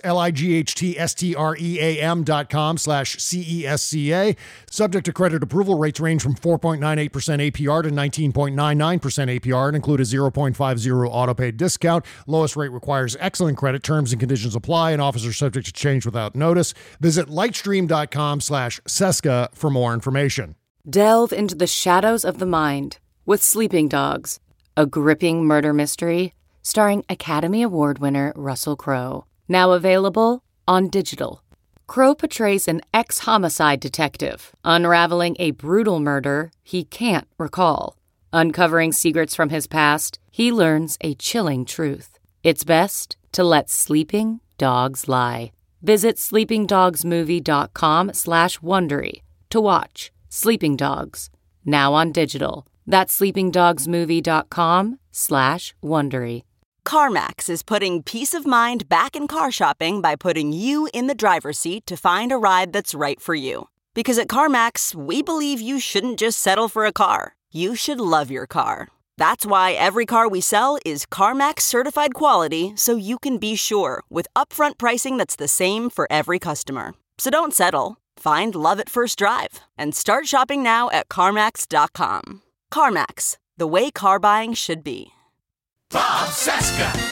L-I-G-H-T-S-T-R-E-A-M dot com slash C-E-S-C-A. Subject to credit approval, rates range from four point nine eight percent A P R to nineteen point nine nine percent A P R and include a zero point five zero autopay discount. Lowest rate requires excellent credit. Terms and conditions apply, and offers are subject to change without notice. Visit lightstream.com slash Cesca for more information. Delve into the shadows of the mind with Sleeping Dogs, a gripping murder mystery starring Academy Award winner Russell Crowe. Now available on digital. Crowe portrays an ex-homicide detective unraveling a brutal murder he can't recall. Uncovering secrets from his past, he learns a chilling truth. It's best to let sleeping dogs lie. Visit sleepingdogsmovie.com slash Wondery to watch Sleeping Dogs, now on digital. That's sleepingdogsmovie.com slash Wondery. CarMax is putting peace of mind back in car shopping by putting you in the driver's seat to find a ride that's right for you. Because at CarMax, we believe you shouldn't just settle for a car. You should love your car. That's why every car we sell is CarMax certified quality, so you can be sure with upfront pricing that's the same for every customer. So don't settle. Find love at first drive and start shopping now at CarMax dot com. CarMax, the way car buying should be. Bob Cesca.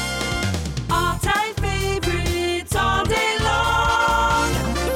All-time favorites all day long.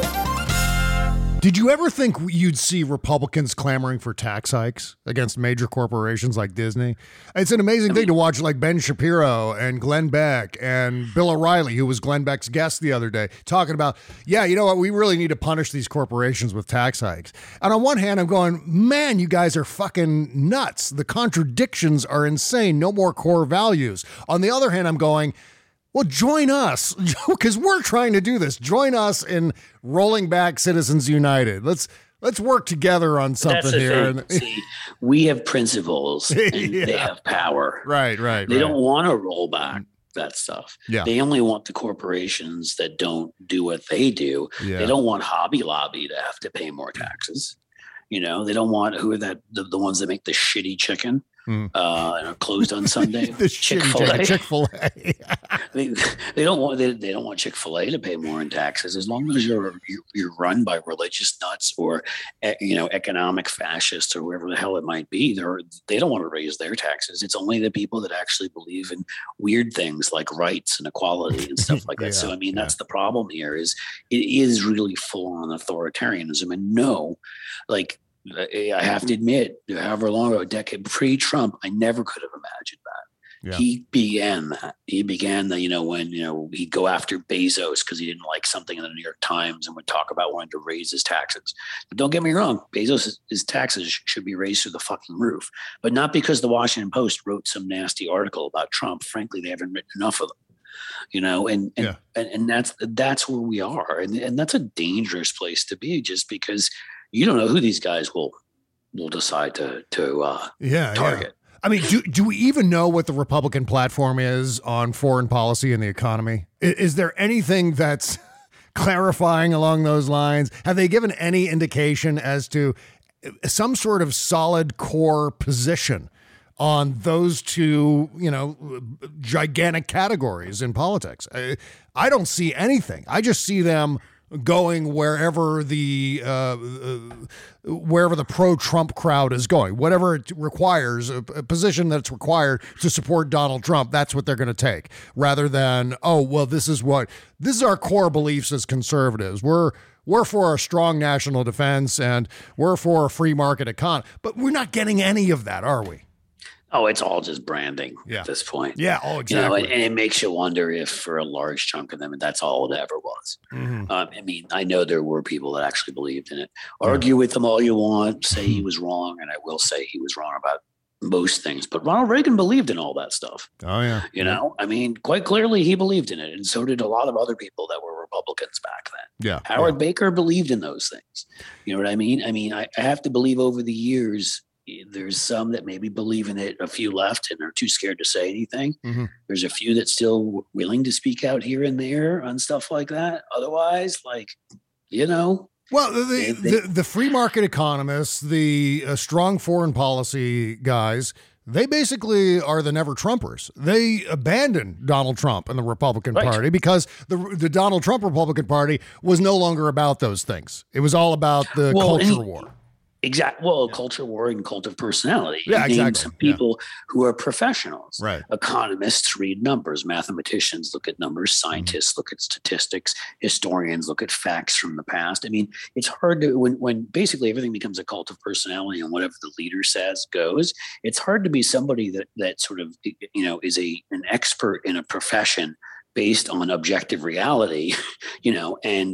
Did you ever think you'd see Republicans clamoring for tax hikes against major corporations like Disney? It's an amazing thing to watch, like Ben Shapiro and Glenn Beck and Bill O'Reilly, who was Glenn Beck's guest the other day, talking about, yeah, you know what, we really need to punish these corporations with tax hikes. And on one hand, I'm going, man, you guys are fucking nuts. The contradictions are insane. No more core values. On the other hand, I'm going, well, join us, because we're trying to do this. Join us in rolling back Citizens United. Let's let's work together on something here. And, See, we have principles and Yeah. they have power. Right, right. They right. don't want to roll back that stuff. Yeah. They only want the corporations that don't do what they do. Yeah. They don't want Hobby Lobby to have to pay more taxes. You know, they don't want who are that the, the ones that make the shitty chicken Mm. uh, and are closed on Sunday. the Chick-fil-A. Chick-fil-A. they, they don't want they, they don't want Chick-fil-A to pay more in taxes as long as you're you're, you're run by religious nuts or eh, you know economic fascists or whoever the hell it might be. They're they don't want to raise their taxes. It's only the people that actually believe in weird things like rights and equality and stuff like that. Yeah, so I mean yeah. that's the problem here is it is really full on authoritarianism. And no, like I have to admit, however long ago, a decade pre-Trump, I never could have imagined that. Yeah. He began that. He began the, you know, when, you know, he'd go after Bezos because he didn't like something in the New York Times and would talk about wanting to raise his taxes. But don't get me wrong, Bezos' his taxes should be raised through the fucking roof. But not because the Washington Post wrote some nasty article about Trump. Frankly, they haven't written enough of them. You know, and and, Yeah. and and that's that's where we are. And, and that's a dangerous place to be just because you don't know who these guys will will decide to to uh, Yeah, target. yeah. I mean, do do we even know what the Republican platform is on foreign policy and the economy? Is, is there anything that's clarifying along those lines? Have they given any indication as to some sort of solid core position on those two, you know, gigantic categories in politics? I, I don't see anything. I just see them going wherever the uh, uh, wherever the pro-Trump crowd is going, whatever it requires, a, a position that's required to support Donald Trump. That's what they're going to take, rather than, oh, well, this is what this is our core beliefs as conservatives. We're we're for a strong national defense and we're for a free market economy, but we're not getting any of that, are we? Oh, it's all just branding Yeah. at this point. Yeah. Oh, You know, exactly. and, and it makes you wonder if for a large chunk of them, that's all it ever was. Mhm. Um, I mean, I know there were people that actually believed in it. Argue with them all you want, say he was wrong, and I will say he was wrong about most things. But Ronald Reagan believed in all that stuff. Oh, yeah. You know, I mean, quite clearly he believed in it, and so did a lot of other people that were Republicans back then. Yeah. Howard Baker believed in those things. You know what I mean? I mean, I, I have to believe over the years, there's some that maybe believe in it, a few left and are too scared to say anything. Mhm. There's a few that still willing to speak out here and there on stuff like that. Otherwise, like, you know, Well, the, They- the, they- the, the free market economists, the uh, strong foreign policy guys, they basically are the never Trumpers. They abandoned Donald Trump and the Republican Right. Party because the the Donald Trump Republican Party was no longer about those things. It was all about the Well, culture and- war. exact. Well, culture war and cult of personality. Yeah, You name exactly. Some Yeah. people who are professionals. Right. Economists read numbers. Mathematicians look at numbers. Scientists Mm-hmm. look at statistics. Historians look at facts from the past. I mean, it's hard to when when basically everything becomes a cult of personality and whatever the leader says goes. It's hard to be somebody that that sort of you know is a an expert in a profession based on objective reality, you know, and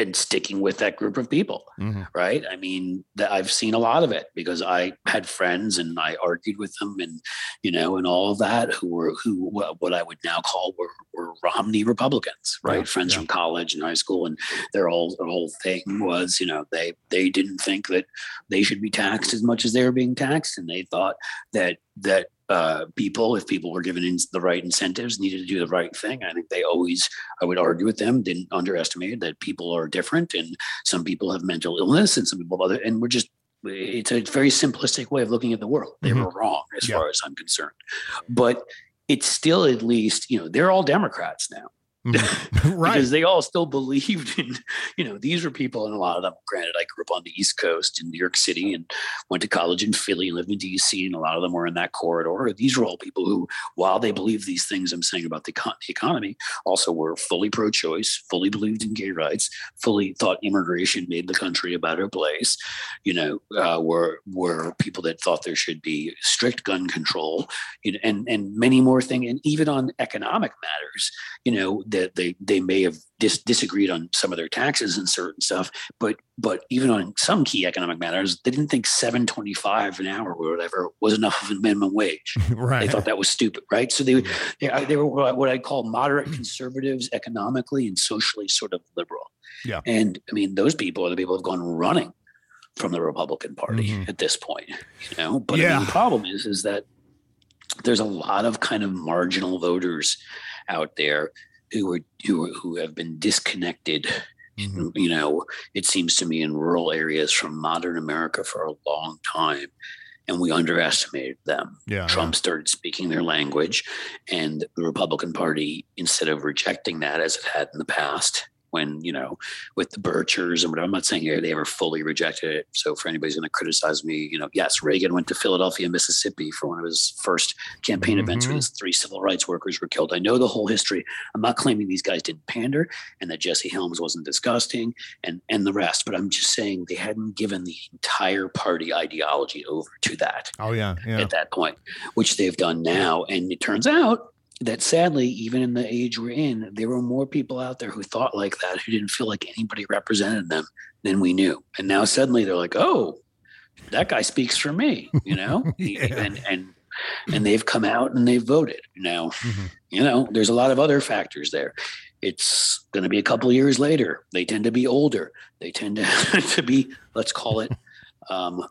and sticking with that group of people, Mhm. right? I mean, that I've seen a lot of it because I had friends and I argued with them, and you know, and all of that who were who what I would now call were, were Romney Republicans, right? Yeah, Friends yeah. from college and high school, and their whole their whole thing was, you know, they they didn't think that they should be taxed as much as they were being taxed, and they thought that that. Uh, people, if people were given in the right incentives, needed to do the right thing. I think they always, I would argue with them, didn't underestimate that people are different, and some people have mental illness, and some people have other, and we're just, it's a very simplistic way of looking at the world. They Mhm. were wrong as Yeah. far as I'm concerned, but it's still at least, you know, they're all Democrats now. Mhm. Right. Because they all still believed in, you know, these were people, and a lot of them, granted, I grew up on the East Coast in New York City and went to college in Philly and lived in D C, and a lot of them were in that corridor. These were all people who, while they believed these things I'm saying about the, econ- the economy, also were fully pro-choice, fully believed in gay rights, fully thought immigration made the country a better place, you know, uh, were were people that thought there should be strict gun control, you know, and, and many more things. And even on economic matters, you know, that they they may have dis- disagreed on some of their taxes and certain stuff, but but even on some key economic matters, they didn't think seven twenty-five an hour or whatever was enough of a minimum wage. Right. They thought that was stupid, right? So they they, they were what I call moderate conservatives, economically and socially sort of liberal. Yeah. And I mean, those people are the people who've gone running from the Republican Party Mhm. at this point, you know. But I Yeah. mean, the problem is is that there's a lot of kind of marginal voters out there who are who who have been disconnected, Mhm. you know, it seems to me, in rural areas from modern America for a long time, and we underestimated them. Yeah, Trump started speaking their language, and the Republican Party, instead of rejecting that as it had in the past, when, you know, with the Birchers and whatever, I'm not saying they ever fully rejected it. So for anybody's going to criticize me, you know, yes, Reagan went to Philadelphia, Mississippi for one of his first campaign Mhm. events when his three civil rights workers were killed. I know the whole history. I'm not claiming these guys didn't pander and that Jesse Helms wasn't disgusting and, and the rest, but I'm just saying they hadn't given the entire party ideology over to that Oh yeah. Yeah. at that point, which they've done now. And it turns out that sadly, even in the age we're in, there were more people out there who thought like that, who didn't feel like anybody represented them than we knew. And now suddenly they're like, oh, that guy speaks for me, you know? Yeah. And and and they've come out and they've voted. Now, Mhm. you know, there's a lot of other factors there. It's going to be a couple of years later. They tend to be older. They tend to, to be, let's call it, um,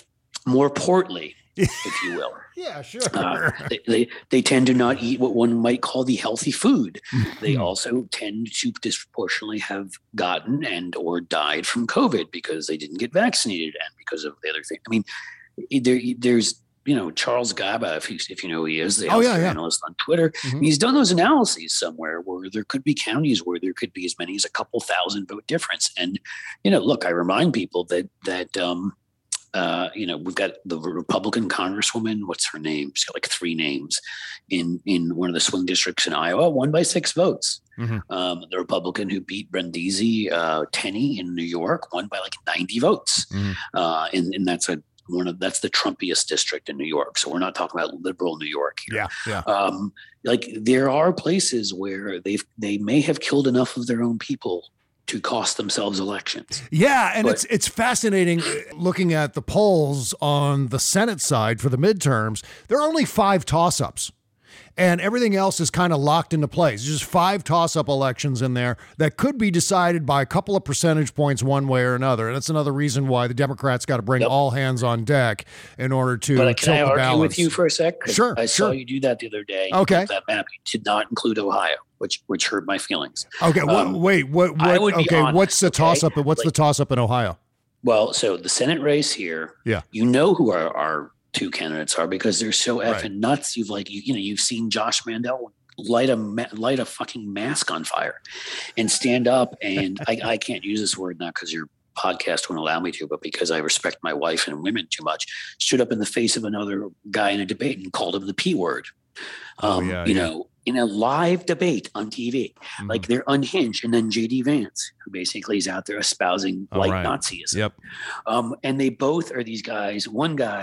more portly, if you will. Yeah, sure. Uh, they, they they tend to not eat what one might call the healthy food. They also tend to disproportionately have gotten and or died from COVID because they didn't get vaccinated and because of the other thing. I mean, there there's you know Charles Gaba, if you if you know who he is, the Oh, yeah, healthcare yeah. analyst on Twitter. Mhm. And he's done those analyses somewhere where there could be counties where there could be as many as a couple thousand vote difference. And you know, look, I remind people that that. Um, Uh, you know, we've got the Republican Congresswoman. What's her name? She's got like three names in in one of the swing districts in Iowa, won by six votes. Mhm. Um, the Republican who beat Brindisi, uh, Tenney in New York, won by like ninety votes. Mhm. Uh, and, and that's a one of that's the Trumpiest district in New York. So we're not talking about liberal New York here. Yeah, yeah. Um, like there are places where they've they may have killed enough of their own people to cost themselves elections. Yeah, and But- it's it's fascinating looking at the polls on the Senate side for the midterms. There are only five toss-ups, and everything else is kind of locked into place. There's just five toss-up elections in there that could be decided by a couple of percentage points one way or another. And that's another reason why the Democrats got to bring Yep. all hands on deck in order to But tilt can I the argue balance. with you for a sec? 'Cause Sure, I saw sure. you do that the other day. Okay. That map you did not include Ohio, which which hurt my feelings. Okay, wha- Um, wait, what? what I would be okay, honest, what's the okay? toss-up? What's the Like- toss-up in Ohio? Well, so the Senate race here, Yeah. you know who our, our two candidates are because they're so effing Right. nuts. You've like you, you know you've seen Josh Mandel light a ma- light a fucking mask on fire and stand up and I, I can't use this word not because your podcast won't allow me to, but because I respect my wife and women too much, stood up in the face of another guy in a debate and called him the P word. Oh, Um, yeah, you yeah. know, in a live debate on T V, Mhm. like they're unhinged. And then J D Vance, who basically is out there espousing Oh, white right. Nazism. Yep. Um, and they both are these guys. One guy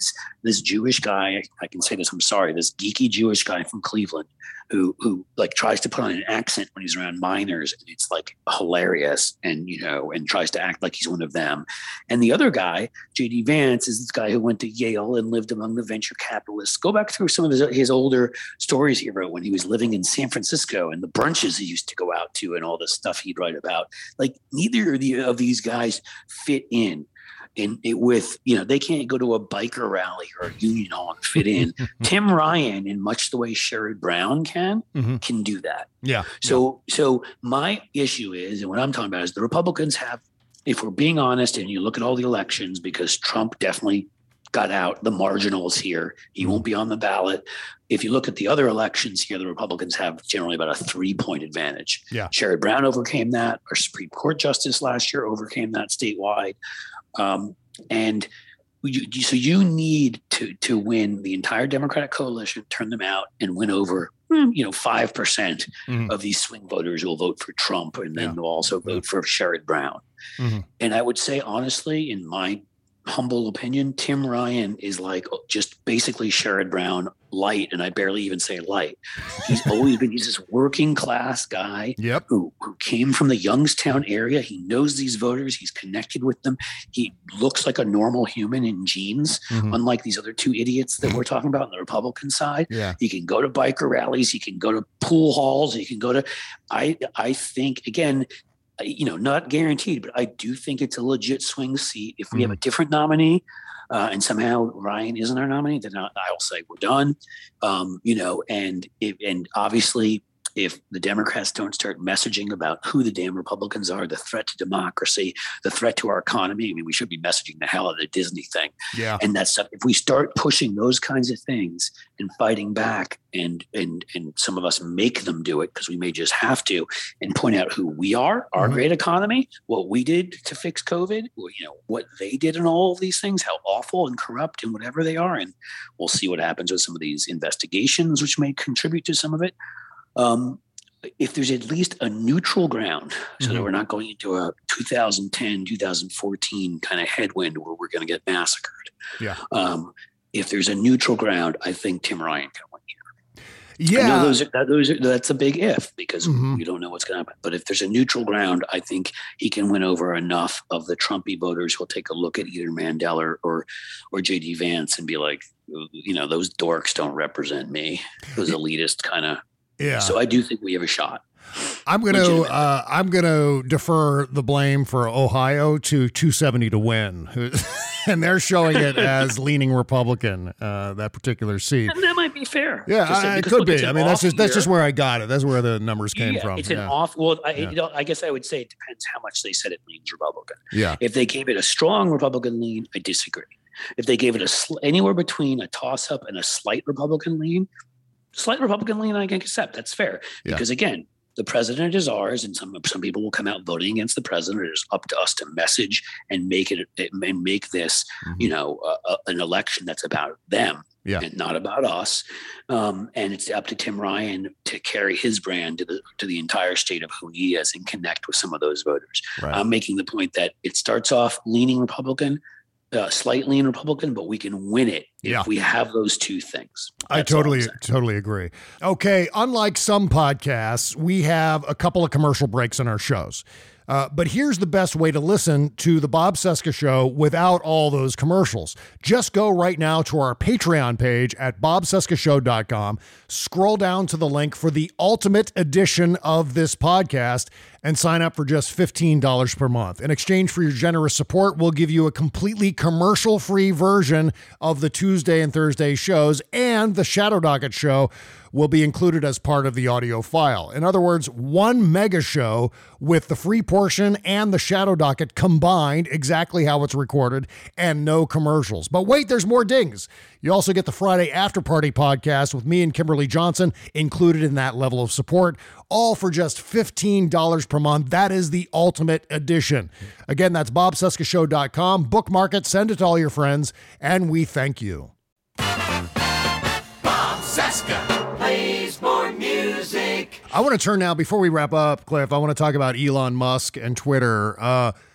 is this Jewish guy. I can say this, I'm sorry, this geeky Jewish guy from Cleveland who, who like tries to put on an accent when he's around minors. And it's like hilarious and, you know, and tries to act like he's one of them. And the other guy, J D Vance, is this guy who went to Yale and lived among the venture capitalists. Go back through some of his, his older stories he wrote when he was living in San Francisco and the brunches he used to go out to and all this stuff he'd write about. Like neither of, the, of these guys fit in. In it with, you know, they can't go to a biker rally or a union hall and fit in. Tim Ryan, in much the way Sherrod Brown can, mm-hmm. can do that. Yeah. So, yeah. so my issue is, and what I'm talking about is the Republicans have, if we're being honest, and you look at all the elections, because Trump definitely got out, the marginals here, he won't be on the ballot. If you look at the other elections here, the Republicans have generally about a three-point advantage. Yeah. Sherrod Brown overcame that. Our Supreme Court justice last year overcame that statewide. Um, and you, you, so you need to to win the entire Democratic coalition, turn them out, and win over, you know, five percent mm-hmm. of these swing voters who will vote for Trump, and then yeah. they'll also vote for Sherrod Brown. Mm-hmm. And I would say, honestly, in my humble opinion, Tim Ryan is like just basically Sherrod Brown light, and I barely even say light. He's always been, he's this working class guy yep. who, who came from the Youngstown area. He knows these voters. He's connected with them. He looks like a normal human in jeans, mm-hmm. unlike these other two idiots that we're talking about on the Republican side. Yeah. He can go to biker rallies. He can go to pool halls. He can go to, I, I think, again, you know, not guaranteed, but I do think it's a legit swing seat. If we mm. have a different nominee uh, and somehow Ryan isn't our nominee, then I'll say we're done. Um, you know, and if, and obviously if the Democrats don't start messaging about who the damn Republicans are, the threat to democracy, the threat to our economy, I mean, we should be messaging the hell out of the Disney thing. Yeah. And that stuff, if we start pushing those kinds of things and fighting back, and and and some of us make them do it because we may just have to, and point out who we are, our mm-hmm. great economy, what we did to fix COVID, you know, what they did in all of these things, how awful and corrupt and whatever they are. And we'll see what happens with some of these investigations, which may contribute to some of it. Um, if there's at least a neutral ground, so mm-hmm. that we're not going into a two thousand ten, two thousand fourteen kind of headwind where we're going to get massacred. Yeah. Um, if there's a neutral ground, I think Tim Ryan can win here. Yeah. I know those are, that, those are, that's a big if, because mm-hmm. we don't know what's going to happen. But if there's a neutral ground, I think he can win over enough of the Trumpy voters who'll take a look at either Mandel or, or, or J D Vance and be like, you know, those dorks don't represent me. Those elitist kind of. Yeah. So I do think we have a shot. I'm going to uh, I'm going to defer the blame for Ohio to two seventy to win, and they're showing it as leaning Republican, uh, that particular seat. And that might be fair. Yeah, I, it could look, be. I mean, that's just that's just where I got it. That's where the numbers came yeah, from. It's yeah. an off. Well, I, yeah. you know, I guess I would say it depends how much they said it leans Republican. Yeah. If they gave it a strong Republican lean, I disagree. If they gave it a sl- anywhere between a toss up and a slight Republican lean. Slight Republican lean, I can accept. That's fair. Because yeah. again, the president is ours, and some some people will come out voting against the president. It is up to us to message and make it, it and make this, mm-hmm. you know, uh, an election that's about them yeah. and not about us. Um, and it's up to Tim Ryan to carry his brand to the to the entire state of who he is and connect with some of those voters. Right. I'm making the point that it starts off leaning Republican. Uh, slightly in Republican, but we can win it if yeah. we have those two things. That's I totally, totally agree. Okay, unlike some podcasts, we have a couple of commercial breaks in our shows. Uh, but here's the best way to listen to the Bob Cesca Show without all those commercials. Just go right now to our Patreon page at bob cesca show dot com. Scroll down to the link for the ultimate edition of this podcast and sign up for just fifteen dollars per month. In exchange for your generous support, we'll give you a completely commercial-free version of the Tuesday and Thursday shows, and the Shadow Docket show will be included as part of the audio file. In other words, one mega show with the free portion and the Shadow Docket combined, exactly how it's recorded, and no commercials. But wait, there's more dings. You also get the Friday After Party podcast with me and Kimberly Johnson included in that level of support, all for just fifteen dollars per month. That is the ultimate edition. Again, that's bob cesca show dot com. Bookmark it, send it to all your friends, and we thank you. Bob Cesca plays more music. I want to turn now, before we wrap up, Cliff, I want to talk about Elon Musk and Twitter. Uh,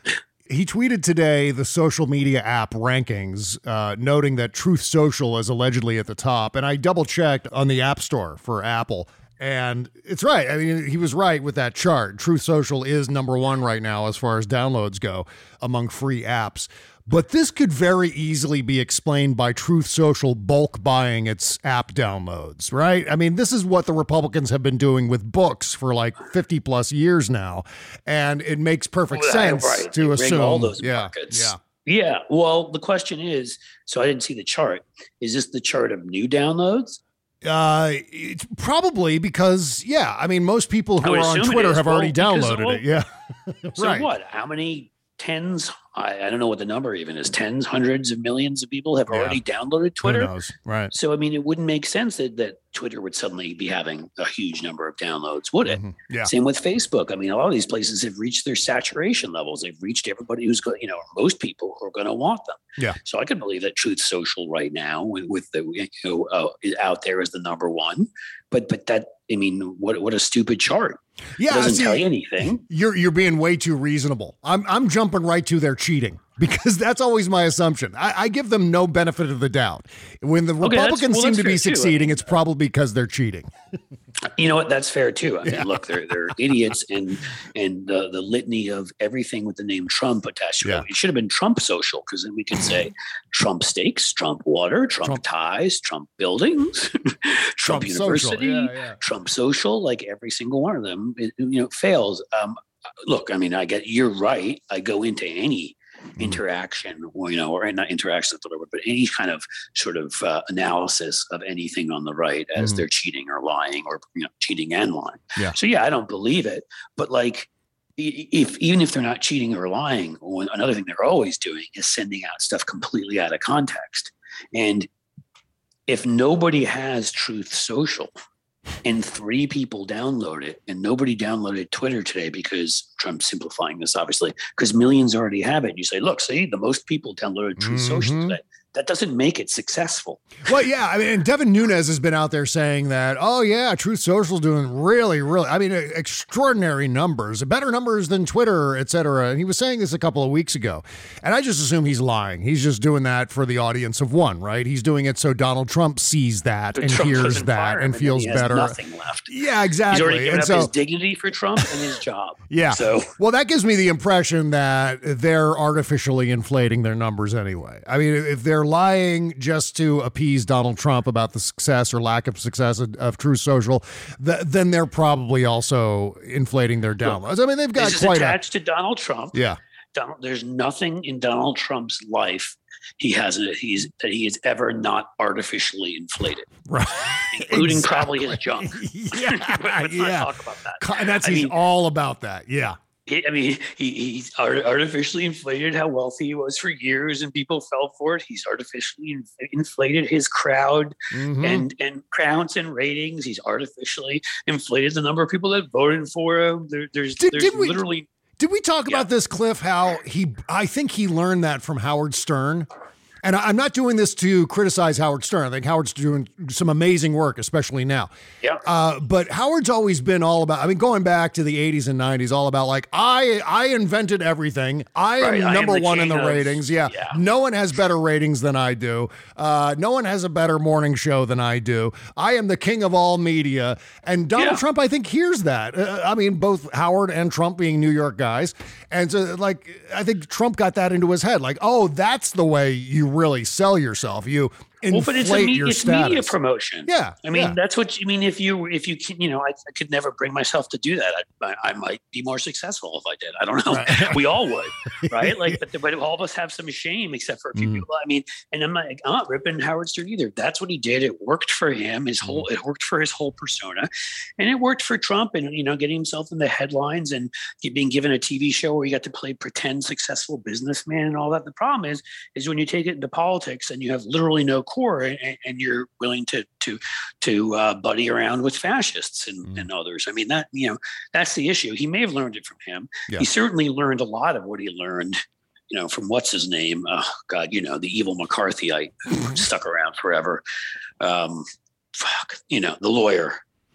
He tweeted today the social media app rankings, uh, noting that Truth Social is allegedly at the top. And I double checked on the App Store for Apple. And it's right. I mean, he was right with that chart. Truth Social is number one right now as far as downloads go among free apps. But this could very easily be explained by Truth Social bulk buying its app downloads, right? I mean, this is what the Republicans have been doing with books for like fifty plus years now. And it makes perfect Well, sense right. to They assume. ring all those yeah, markets. yeah. Yeah. Well, the question is, so I didn't see the chart. Is this the chart of new downloads? Uh, it's probably because, yeah, I mean, most people I who would are on assume it Twitter is. have Well, already because- downloaded well, it. Yeah. So right. what? How many tens? I, I don't know what the number even is. Tens, hundreds of millions of people have Yeah. already downloaded Who Twitter. knows? Right. So, I mean, it wouldn't make sense that, that Twitter would suddenly be having a huge number of downloads, would it? Mhm. Yeah. Same with Facebook. I mean, a lot of these places have reached their saturation levels. They've reached everybody who's going, you know, most people who are going to want them. Yeah. So I can believe that Truth Social right now with, with the, you know, uh, is out there as the number one. But, but that, I mean, what, what a stupid chart. Yeah. It doesn't see, tell you anything. You're you're being way too reasonable. I'm I'm jumping right to their cheating because that's always my assumption. I, I give them no benefit of the doubt. When the Okay, that's- Republicans well, seem that's to be fair, too. succeeding, it's probably because they're cheating. You know what? That's fair too. I mean, look, they're they're idiots, and and the the litany of everything with the name Trump attached to Yeah. it. It should have been Trump Social, because then we could say Trump steaks, Trump water, Trump, Trump- ties, Trump buildings, Trump, Trump Social. University, Yeah, yeah. Trump Social. Like every single one of them, it, you know, fails. Um, look, I mean, I get you're right. I go into any interaction, or you know, or not interaction, but any kind of sort of uh, analysis of anything on the right as Mhm. they're cheating or lying, or you know, cheating and lying. Yeah. So yeah, I don't believe it, but like, i- if even if they're not cheating or lying, one- another thing they're always doing is sending out stuff completely out of context. And if nobody has Truth Social, and three people download it, and nobody downloaded Twitter today because Trump's simplifying this, obviously, because millions already have it. You say, look, see, the most people downloaded Truth Social Mhm. today. That doesn't make it successful. Well, yeah, I mean, and Devin Nunes has been out there saying that, oh, yeah, Truth Social's doing really, really, I mean, extraordinary numbers, better numbers than Twitter, et cetera. And he was saying this a couple of weeks ago. And I just assume he's lying. He's just doing that for the audience of one, right? He's doing it so Donald Trump sees that But and Trump hears doesn't fire that him, and then feels he has better. Nothing left. Yeah, He's already exactly. given And up so, his dignity for Trump and his job. yeah. So Well, that gives me the impression that they're artificially inflating their numbers anyway. I mean, if they're lying just to appease Donald Trump about the success or lack of success of, of Truth Social, th- then they're probably also inflating their downloads. I mean, they've got this is quite a attached to Donald Trump. yeah. Donald, there's nothing in Donald Trump's life he hasn't he's that he has ever not artificially inflated, Right. including probably his junk. Yeah, Let's yeah. not talk about that. Co- And that's I he's mean- all about that. Yeah. He, I mean, he he's art- artificially inflated how wealthy he was for years, and people fell for it. He's artificially in- inflated his crowd Mhm. and and crowds and ratings. He's artificially inflated the number of people that voted for him. There, there's Did- there's did we- literally. Did we talk Yeah. about this, Cliff? How he, I think he learned that from Howard Stern. And I- I'm not doing this to criticize Howard Stern. I think Howard's doing some amazing work, especially now. Yeah. Uh, but Howard's always been all about, I mean, going back to the eighties and nineties, all about like, I I invented everything. I Right, am I am number the one in king the of- ratings. Yeah. yeah. No one has better ratings than I do. Uh, no one has a better morning show than I do. I am the king of all media. And Donald Yeah. Trump, I think, hears that. Uh, I mean, both Howard and Trump being New York guys. And so, like, I think Trump got that into his head. Like, oh, that's the way you really sell yourself. You inflate Well, but it's, a me- your it's status. media promotion. Yeah, I mean, yeah. that's what you mean. If you, if you can, you know, I, I could never bring myself to do that. I, I, I might be more successful if I did. I don't know. Right. We all would, right? Like, but, but all of us have some shame, except for a few Mhm. people. I mean, and I'm not, I'm not ripping Howard Stern either. That's what he did. It worked for him. His whole, Mm-hmm. it worked for his whole persona, and it worked for Trump. And you know, getting himself in the headlines and being given a T V show where you got to play pretend successful businessman and all that. The problem is, is when you take it into politics and you have literally no core, and, and you're willing to to to uh, buddy around with fascists and, Mm. and others. I mean, that, you know, that's the issue. He may have learned it from him. Yeah. He certainly learned a lot of what he learned, you know, from what's his name? Oh God, you know, the evil McCarthyite who stuck around forever. Um, fuck, you know, the lawyer.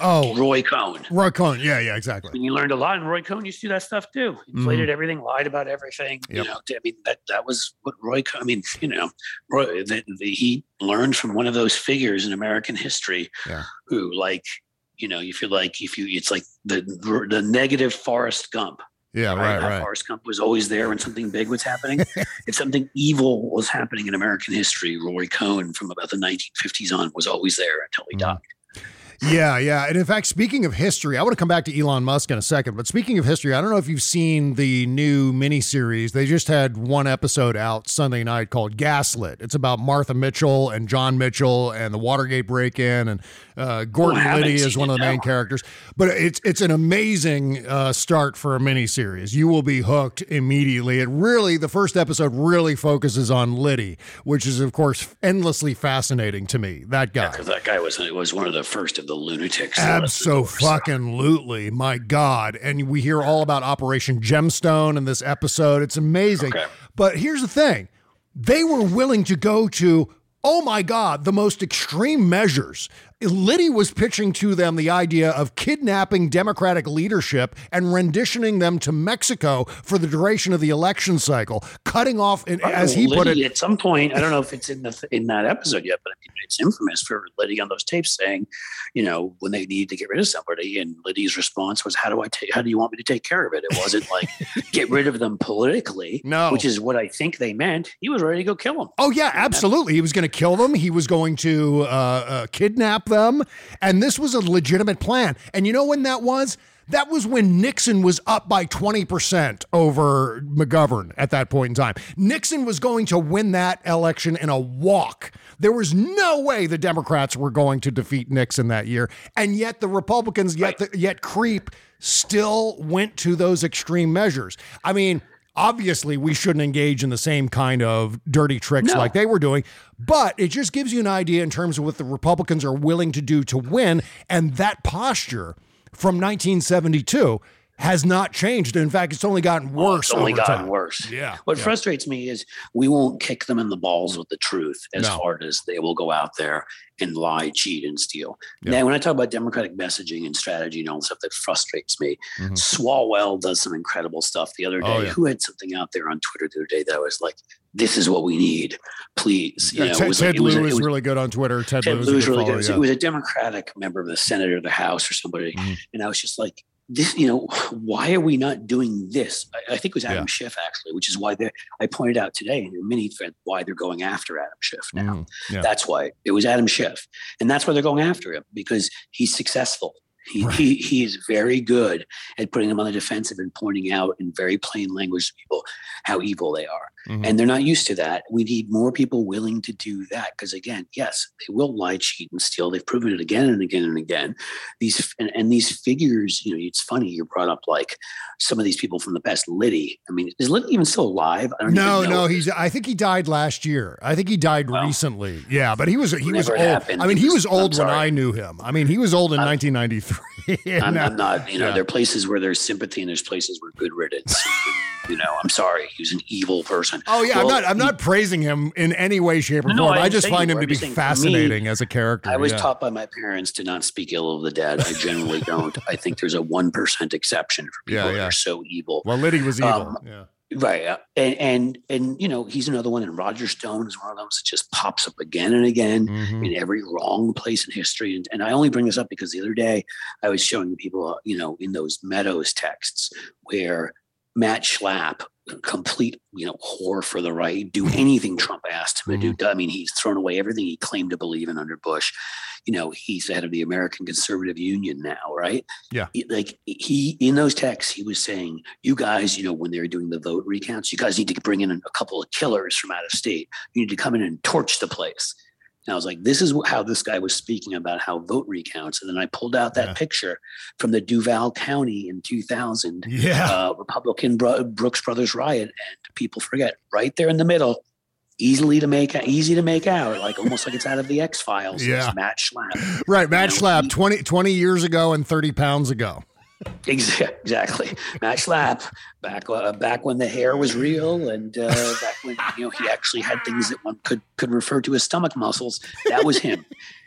Oh, Roy Cohn. Roy Cohn. Yeah, yeah, exactly. And you learned a lot, and Roy Cohn used to do that stuff too. Inflated Mhm. everything, lied about everything. Yep. You know, I mean, that that was what Roy Cohn, I mean, you know, Roy, the, the, he learned from one of those figures in American history Yeah. who, like, you know, you feel like if you, it's like the the negative Forrest Gump. Yeah, right, How right. Forrest Gump was always there when something big was happening. If something evil was happening in American history, Roy Cohn from about the nineteen fifties on was always there until he Mhm. died. Yeah, yeah. And in fact, speaking of history, I want to come back to Elon Musk in a second. But speaking of history, I don't know if you've seen the new miniseries. They just had one episode out Sunday night called Gaslit. It's about Martha Mitchell and John Mitchell and the Watergate break-in, and uh, Gordon Oh, I haven't Liddy is seen one it, of the main no. characters. But it's it's an amazing uh, start for a miniseries. You will be hooked immediately. It really, the first episode really focuses on Liddy, which is, of course, endlessly fascinating to me. That guy. Because that guy was was one of the first of the lunatics. that left the door, so- Abso-fucking-lutely. My God. And we hear all about Operation Gemstone in this episode. It's amazing. Okay. But here's the thing. They were willing to go to, oh my God, the most extreme measures. Liddy was pitching to them the idea of kidnapping Democratic leadership and renditioning them to Mexico for the duration of the election cycle, cutting off, and as he put Liddy, it, at some point, I don't know if it's in the in that episode yet, but I mean, it's infamous for Liddy on those tapes saying, you know, when they needed to get rid of somebody, and Liddy's response was, "How do I take? How do you want me to take care of it?" It wasn't like get rid of them politically, No. which is what I think they meant. He was ready to go kill them. Oh, yeah, absolutely. He was going to kill them. He was going to uh, uh, kidnap them. And this was a legitimate plan. And you know when that was? That was when Nixon was up by twenty percent over McGovern at that point in time. Nixon was going to win that election in a walk. There was no way the Democrats were going to defeat Nixon that year. And yet the Republicans, yet, the, yet Creep, still went to those extreme measures. I mean, obviously, we shouldn't engage in the same kind of dirty tricks No. like they were doing, but it just gives you an idea in terms of what the Republicans are willing to do to win. And that posture from nineteen seventy-two has not changed. In fact, it's only gotten Oh, worse. it's only over gotten time. worse. Yeah. What yeah. frustrates me is we won't kick them in the balls with the truth as No. hard as they will go out there and lie, cheat, and steal. Yeah. Now, when I talk about democratic messaging and strategy and all the stuff that frustrates me, Mhm. Swalwell does some incredible stuff the other day. Oh, yeah. Who had something out there on Twitter the other day that was like, "This is what we need, please." You Yeah, know, Ted, it was like, Ted it was, Lieu a- is it was really good on Twitter. Ted, Ted Lieu is Lieu a is good really follower, good. yeah. It was a Democratic member of the Senate or the House or somebody, Mhm. and I was just like, "This, you know, why are we not doing this?" I, I think it was Adam Yeah. Schiff actually, which is why they I pointed out today in a mini thread why they're going after Adam Schiff now. Mhm. Yeah. That's why it was Adam Schiff, and that's why they're going after him because he's successful. He, Right. he he is very good at putting them on the defensive and pointing out in very plain language to people how evil they are. Mhm. And they're not used to that. We need more people willing to do that. Because again, yes, they will lie, cheat, and steal. They've proven it again and again and again. These and, and these figures, you know, it's funny you brought up like some of these people from the past. Liddy. I mean, is Liddy even still alive? I don't No, even know. no, he's. I think he died last year. I think he died Well, recently. Yeah, but he was he was whenever old. it happened, I mean, he he was- was old I'm when sorry. I knew him. I mean, he was old in I'm- nineteen ninety-three. I'm, And, uh, I'm not, you know, yeah. there are places where there's sympathy and there's places where good riddance. You know, I'm sorry. He was an evil person. Oh yeah, I'm Well, not. I'm not praising him in any way, shape, or No, no, form. I I just didn't say find you him were. to I'm be just saying for me, fascinating as a character. I was yeah. taught by my parents to not speak ill of the dead. I generally don't. I think there's a one percent exception for people Yeah, that yeah. are so evil. Well, Liddy was evil. Um, yeah. Right. uh, And, and, and, you know, he's another one. And Roger Stone is one of those that just pops up again and again Mhm. in every wrong place in history. And, and I only bring this up because the other day I was showing people, uh, you know, in those Meadows texts where Matt Schlapp, complete, you know, whore for the right, do anything Trump asked him to do. I mean, he's thrown away everything he claimed to believe in under Bush. You know, he's the head of the American Conservative Union now, right? Yeah. He- Like he, in those texts, he was saying, you guys, you know, when they're doing the vote recounts, you guys need to bring in a couple of killers from out of state. You need to come in and torch the place. And I was like, this is how this guy was speaking about how vote recounts. And then I pulled out that Yeah. picture from the Duval County in two thousand Yeah. uh, Republican Bro- Brooks Brothers riot, and people forget right there in the middle, easily to make easy to make out, like almost like it's out of the X Files. Yeah. Matt Schlapp. Right. Matt you know, Schlapp, he- twenty, twenty years ago and thirty pounds ago. Ex- Exactly, Matt Schlapp. Back uh, back when the hair was real, and uh, back when you know he actually had things that one could could refer to as stomach muscles. That was him.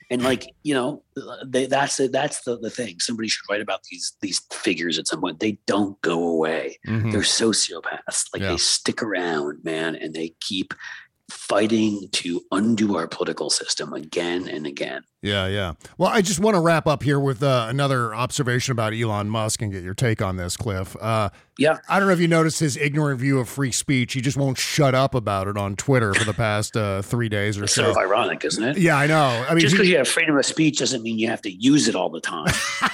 And like, you know, they, that's it. That's the, the thing. Somebody should write about these these figures at some point. They don't go away. Mm-hmm. They're sociopaths. Like yeah. they stick around, man, and they keep fighting to undo our political system again and again. Yeah, yeah. Well, I just want to wrap up here with uh, another observation about Elon Musk and get your take on this, Cliff. Uh, yeah. I don't know if you noticed his ignorant view of free speech. He just won't shut up about it on Twitter for the past uh, three days or It's so. sort of ironic, isn't it? Yeah, I know. I mean, just because he, you have freedom of speech doesn't mean you have to use it all the time.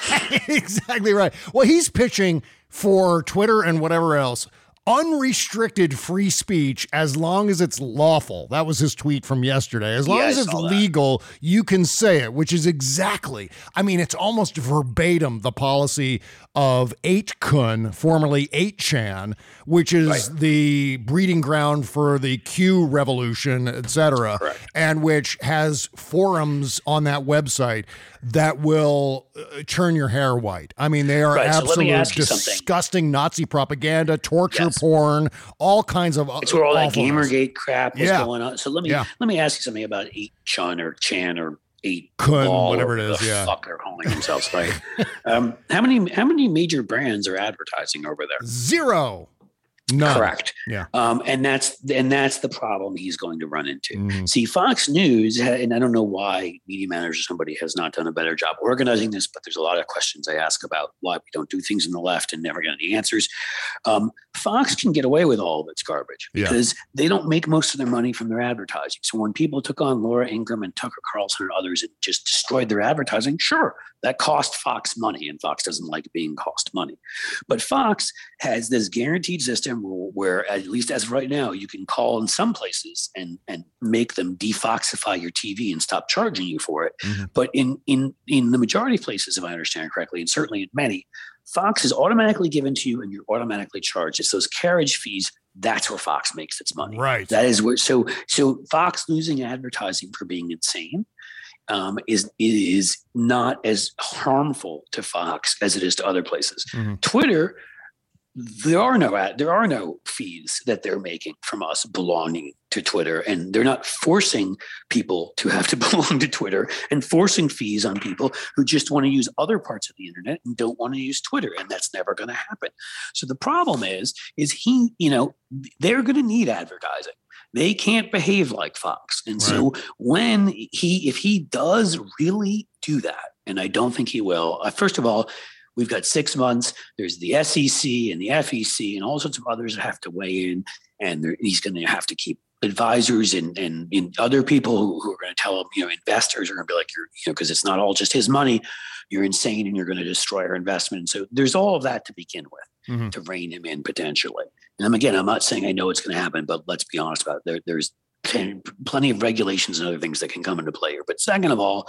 Exactly right. Well, he's pitching for Twitter and whatever else unrestricted free speech as long as it's lawful. That was his tweet from yesterday. As long yeah, as it's legal, you can say it, which is exactly, I mean, it's almost verbatim the policy of eight kun, formerly eight chan, which is right. the breeding ground for the Q revolution, et cetera, Correct. and which has forums on that website that will uh, turn your hair white. I mean, they are right, absolute so disgusting Nazi propaganda, torture yes. porn, all kinds of. It's where all that awfulness. Gamergate crap was yeah. going on. So let me yeah. let me ask you something about eight Chan or Chan or eight Kun, Ball, whatever or it is. the Yeah, fuck they're calling themselves, right? um, how many how many major brands are advertising over there? Zero. None. Correct. Yeah. Um, and that's and that's the problem he's going to run into. Mm. See, Fox News, and I don't know why media manager or somebody has not done a better job organizing this, but there's a lot of questions I ask about why we don't do things in the left and never get any answers. Um, Fox can get away with all of its garbage because yeah. they don't make most of their money from their advertising. So when people took on Laura Ingraham and Tucker Carlson and others and just destroyed their advertising, sure, that cost Fox money, and Fox doesn't like being cost money. But Fox has this guaranteed system where, at least as of right now, you can call in some places and and make them defoxify your T V and stop charging you for it. Mm-hmm. But in in in the majority of places, if I understand correctly, and certainly in many, Fox is automatically given to you and you're automatically charged. It's those carriage fees. That's where Fox makes its money. Right. That is where. So so Fox losing advertising for being insane um, is is not as harmful to Fox as it is to other places. Mm-hmm. Twitter. There are no ad, there are no fees that they're making from us belonging to Twitter, and they're not forcing people to have to belong to Twitter and forcing fees on people who just want to use other parts of the internet and don't want to use Twitter, and that's never going to happen. So the problem is, is he, you know, they're going to need advertising. They can't behave like Fox, and right. so when he, if he does really do that, and I don't think he will, uh, first of all. We've got six months. There's the S E C and the F E C and all sorts of others that have to weigh in. And he's going to have to keep advisors and, and, and other people who, who are going to tell him, you know, investors are going to be like, you're, you know, because it's not all just his money. You're insane and you're going to destroy our investment. And so there's all of that to begin with mm-hmm. to rein him in potentially. And I'm, again, I'm not saying I know it's going to happen, but let's be honest about it. There, there's plenty of regulations and other things that can come into play here. But second of all,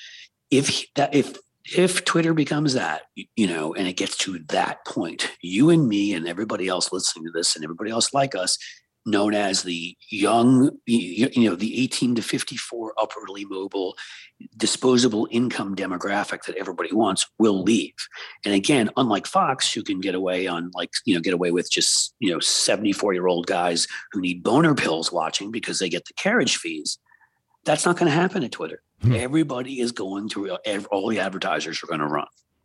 if he, that if If Twitter becomes that, you know, and it gets to that point, you and me and everybody else listening to this and everybody else like us, known as the young, you know, the eighteen to fifty-four upwardly mobile, disposable income demographic that everybody wants, will leave. And again, unlike Fox, who can get away on like, you know, get away with just, you know, seventy-four year old guys who need boner pills watching because they get the carriage fees. That's not going to happen at Twitter. Hmm. Everybody is going to, all the advertisers are going to run.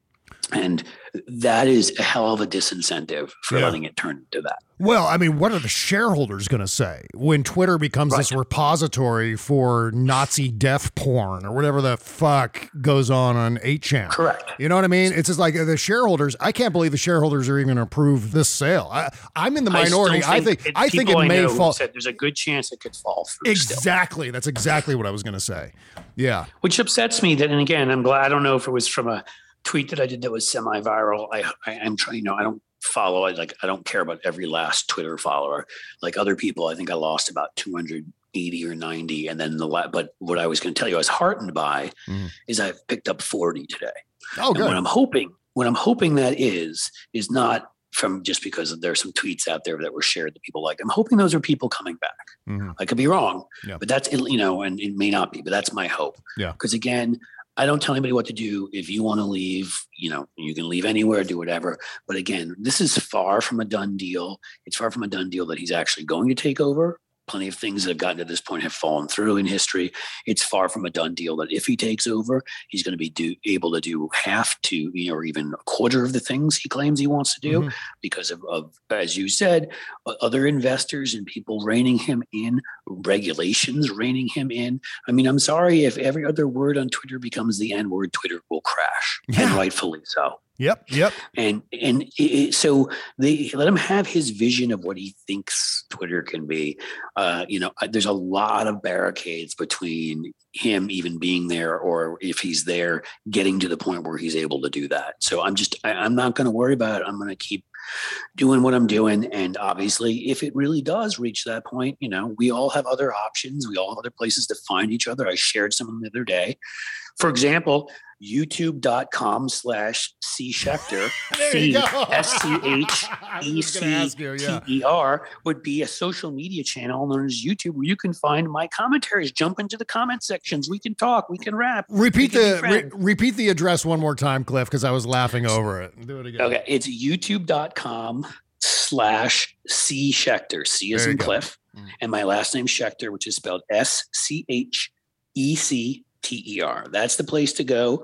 And that is a hell of a disincentive for yeah. letting it turn into that. Well, I mean, what are the shareholders going to say when Twitter becomes right. this repository for Nazi death porn or whatever the fuck goes on on eight chan? Correct. You know what I mean? It's just like the shareholders. I can't believe the shareholders are even going to approve this sale. I, I'm in the minority. I think. I think, I think it I may fall. Said there's a good chance it could fall through. Exactly. Still. That's exactly what I was going to say. Yeah. Which upsets me. That, and again, I'm glad. I don't know if it was from a tweet that I did that was semi-viral. I, I am trying, you know, I don't follow, I like, I don't care about every last Twitter follower. Like other people, I think I lost about two hundred eighty or ninety. And then the, la- but what I was going to tell you, I was heartened by mm. is I've picked up forty today. Oh, and good. What I'm hoping, what I'm hoping that is, is not from just because there's some tweets out there that were shared that people like. I'm hoping those are people coming back. Mm-hmm. I could be wrong, yeah. but that's, you know, and it may not be, but that's my hope. Yeah. Because again, I don't tell anybody what to do. If you want to leave, you know, you can leave anywhere, do whatever. But again, this is far from a done deal. It's far from a done deal that he's actually going to take over plenty of things that have gotten to this point have fallen through in history. It's far from a done deal that if he takes over, he's going to be do, able to do half to, you know, or even a quarter of the things he claims he wants to do mm-hmm. because of, of, as you said, other investors and people reining him in, regulations reining him in. I mean, I'm sorry if every other word on Twitter becomes the N word, Twitter will crash, yeah. and rightfully so. Yep. Yep. And and it, so they let him have his vision of what he thinks Twitter can be. Uh, you know, there's a lot of barricades between him even being there, or if he's there, getting to the point where he's able to do that. So I'm just, I, I'm not going to worry about it. I'm going to keep doing what I'm doing. And obviously, if it really does reach that point, you know, we all have other options. We all have other places to find each other. I shared some the other day. For example, youtube.com slash C Schechter, C S C H E C T E R would be a social media channel known as YouTube where you can find my commentaries. Jump into the comment sections. We can talk. We can rap. Repeat the re- repeat the address one more time, Cliff, because I was laughing over it. Do it again. Okay, it's youtube.com slash C Schechter. C as in Cliff, mm. and my last name Schechter, which is spelled S C H E C T E R. That's the place to go.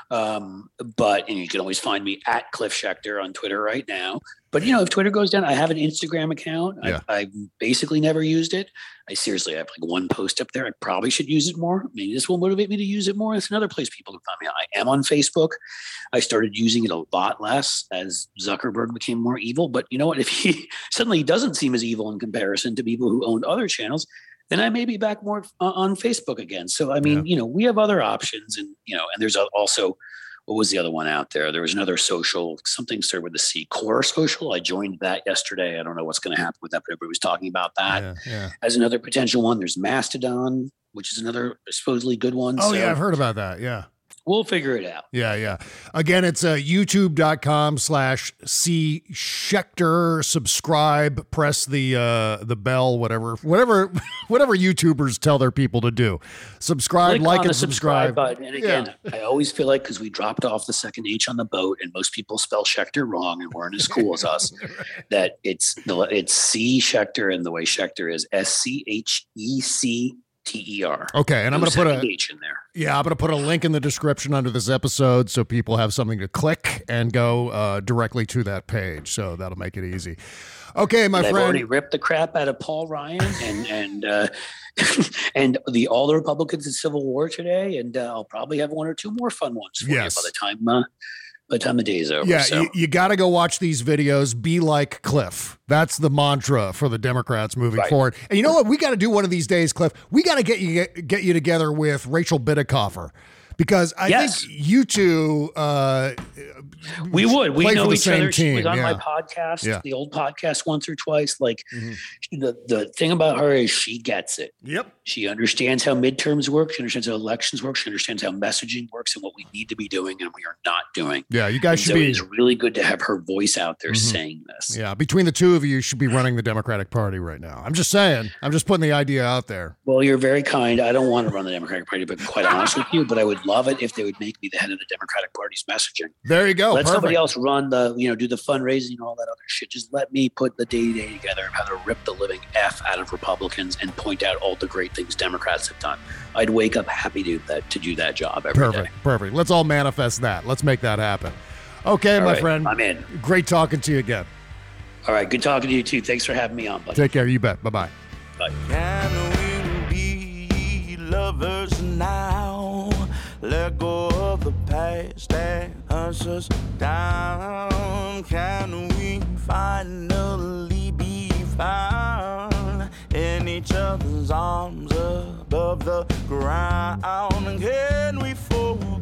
Um, but and you can always find me at Cliff Schechter on Twitter right now. But you know, if Twitter goes down, I have an Instagram account. Yeah. I, I basically never used it. I seriously have like one post up there. I probably should use it more. Maybe this will motivate me to use it more. It's another place people can find me. I am on Facebook. I started using it a lot less as Zuckerberg became more evil. But you know what? If he suddenly doesn't seem as evil in comparison to people who owned other channels, then I may be back more on Facebook again. So, I mean, yeah. you know, we have other options, and, you know, and there's also, what was the other one out there? There was another social, something started with the C, Core Social. I joined that yesterday. I don't know what's going to happen with that, but everybody was talking about that yeah, yeah. as another potential one. There's Mastodon, which is another supposedly good one. Oh, so yeah, I've heard about that. Yeah. We'll figure it out. Yeah, yeah. Again, it's uh, youtube.com slash C Schechter. Subscribe, press the uh, the bell, whatever, whatever, whatever YouTubers tell their people to do. Subscribe, Click like, on and the subscribe subscribe. button. And again, yeah. I always feel like because we dropped off the second H on the boat, and most people spell Schechter wrong and weren't as cool as us, right. that it's the it's C Schechter, and the way Schechter is S C H E C T E R. Okay, and no I'm going to put a H in there. Yeah, I'm going to put a link in the description under this episode so people have something to click and go uh, directly to that page. So that'll make it easy. Okay, my and friend. I've already ripped the crap out of Paul Ryan and and uh, and the all the Republicans in Civil War today, and uh, I'll probably have one or two more fun ones for yes. you by the time. Uh, By the time the day's over. Yeah, so. you, you got to go watch these videos. Be like Cliff. That's the mantra for the Democrats moving right. forward. And you know what? We got to do one of these days, Cliff. We got to get you get, get you together with Rachel Bidikofer. Because I yes. think you two, uh, we would. We know each other. Team. She was on yeah. my podcast, yeah. the old podcast, once or twice. Like mm-hmm. the the thing about her is she gets it. Yep. She understands how midterms work. She understands how elections work. She understands how messaging works and what we need to be doing and we are not doing. Yeah, you guys and should so be. It's really good to have her voice out there mm-hmm. saying this. Yeah, between the two of you, you should be running the Democratic Party right now. I'm just saying. I'm just putting the idea out there. Well, you're very kind. I don't want to run the Democratic Party, but quite honest with you, but I would love it if they would make me the head of the Democratic Party's messaging. There you go. Let Perfect. somebody else run the, you know, do the fundraising and all that other shit. Just let me put the day-to-day together of how to rip the living F out of Republicans and point out all the great things Democrats have done. I'd wake up happy to do that, to do that job every perfect, day. Perfect. Let's all manifest that. Let's make that happen. Okay, all my right, friend. I'm in. Great talking to you again. All right. Good talking to you too. Thanks for having me on, buddy. Take care. You bet. Bye-bye. Bye. Can we be lovers now? Let go of the past that hunts us down. Can we finally be found in each other's arms above the ground? Can we fall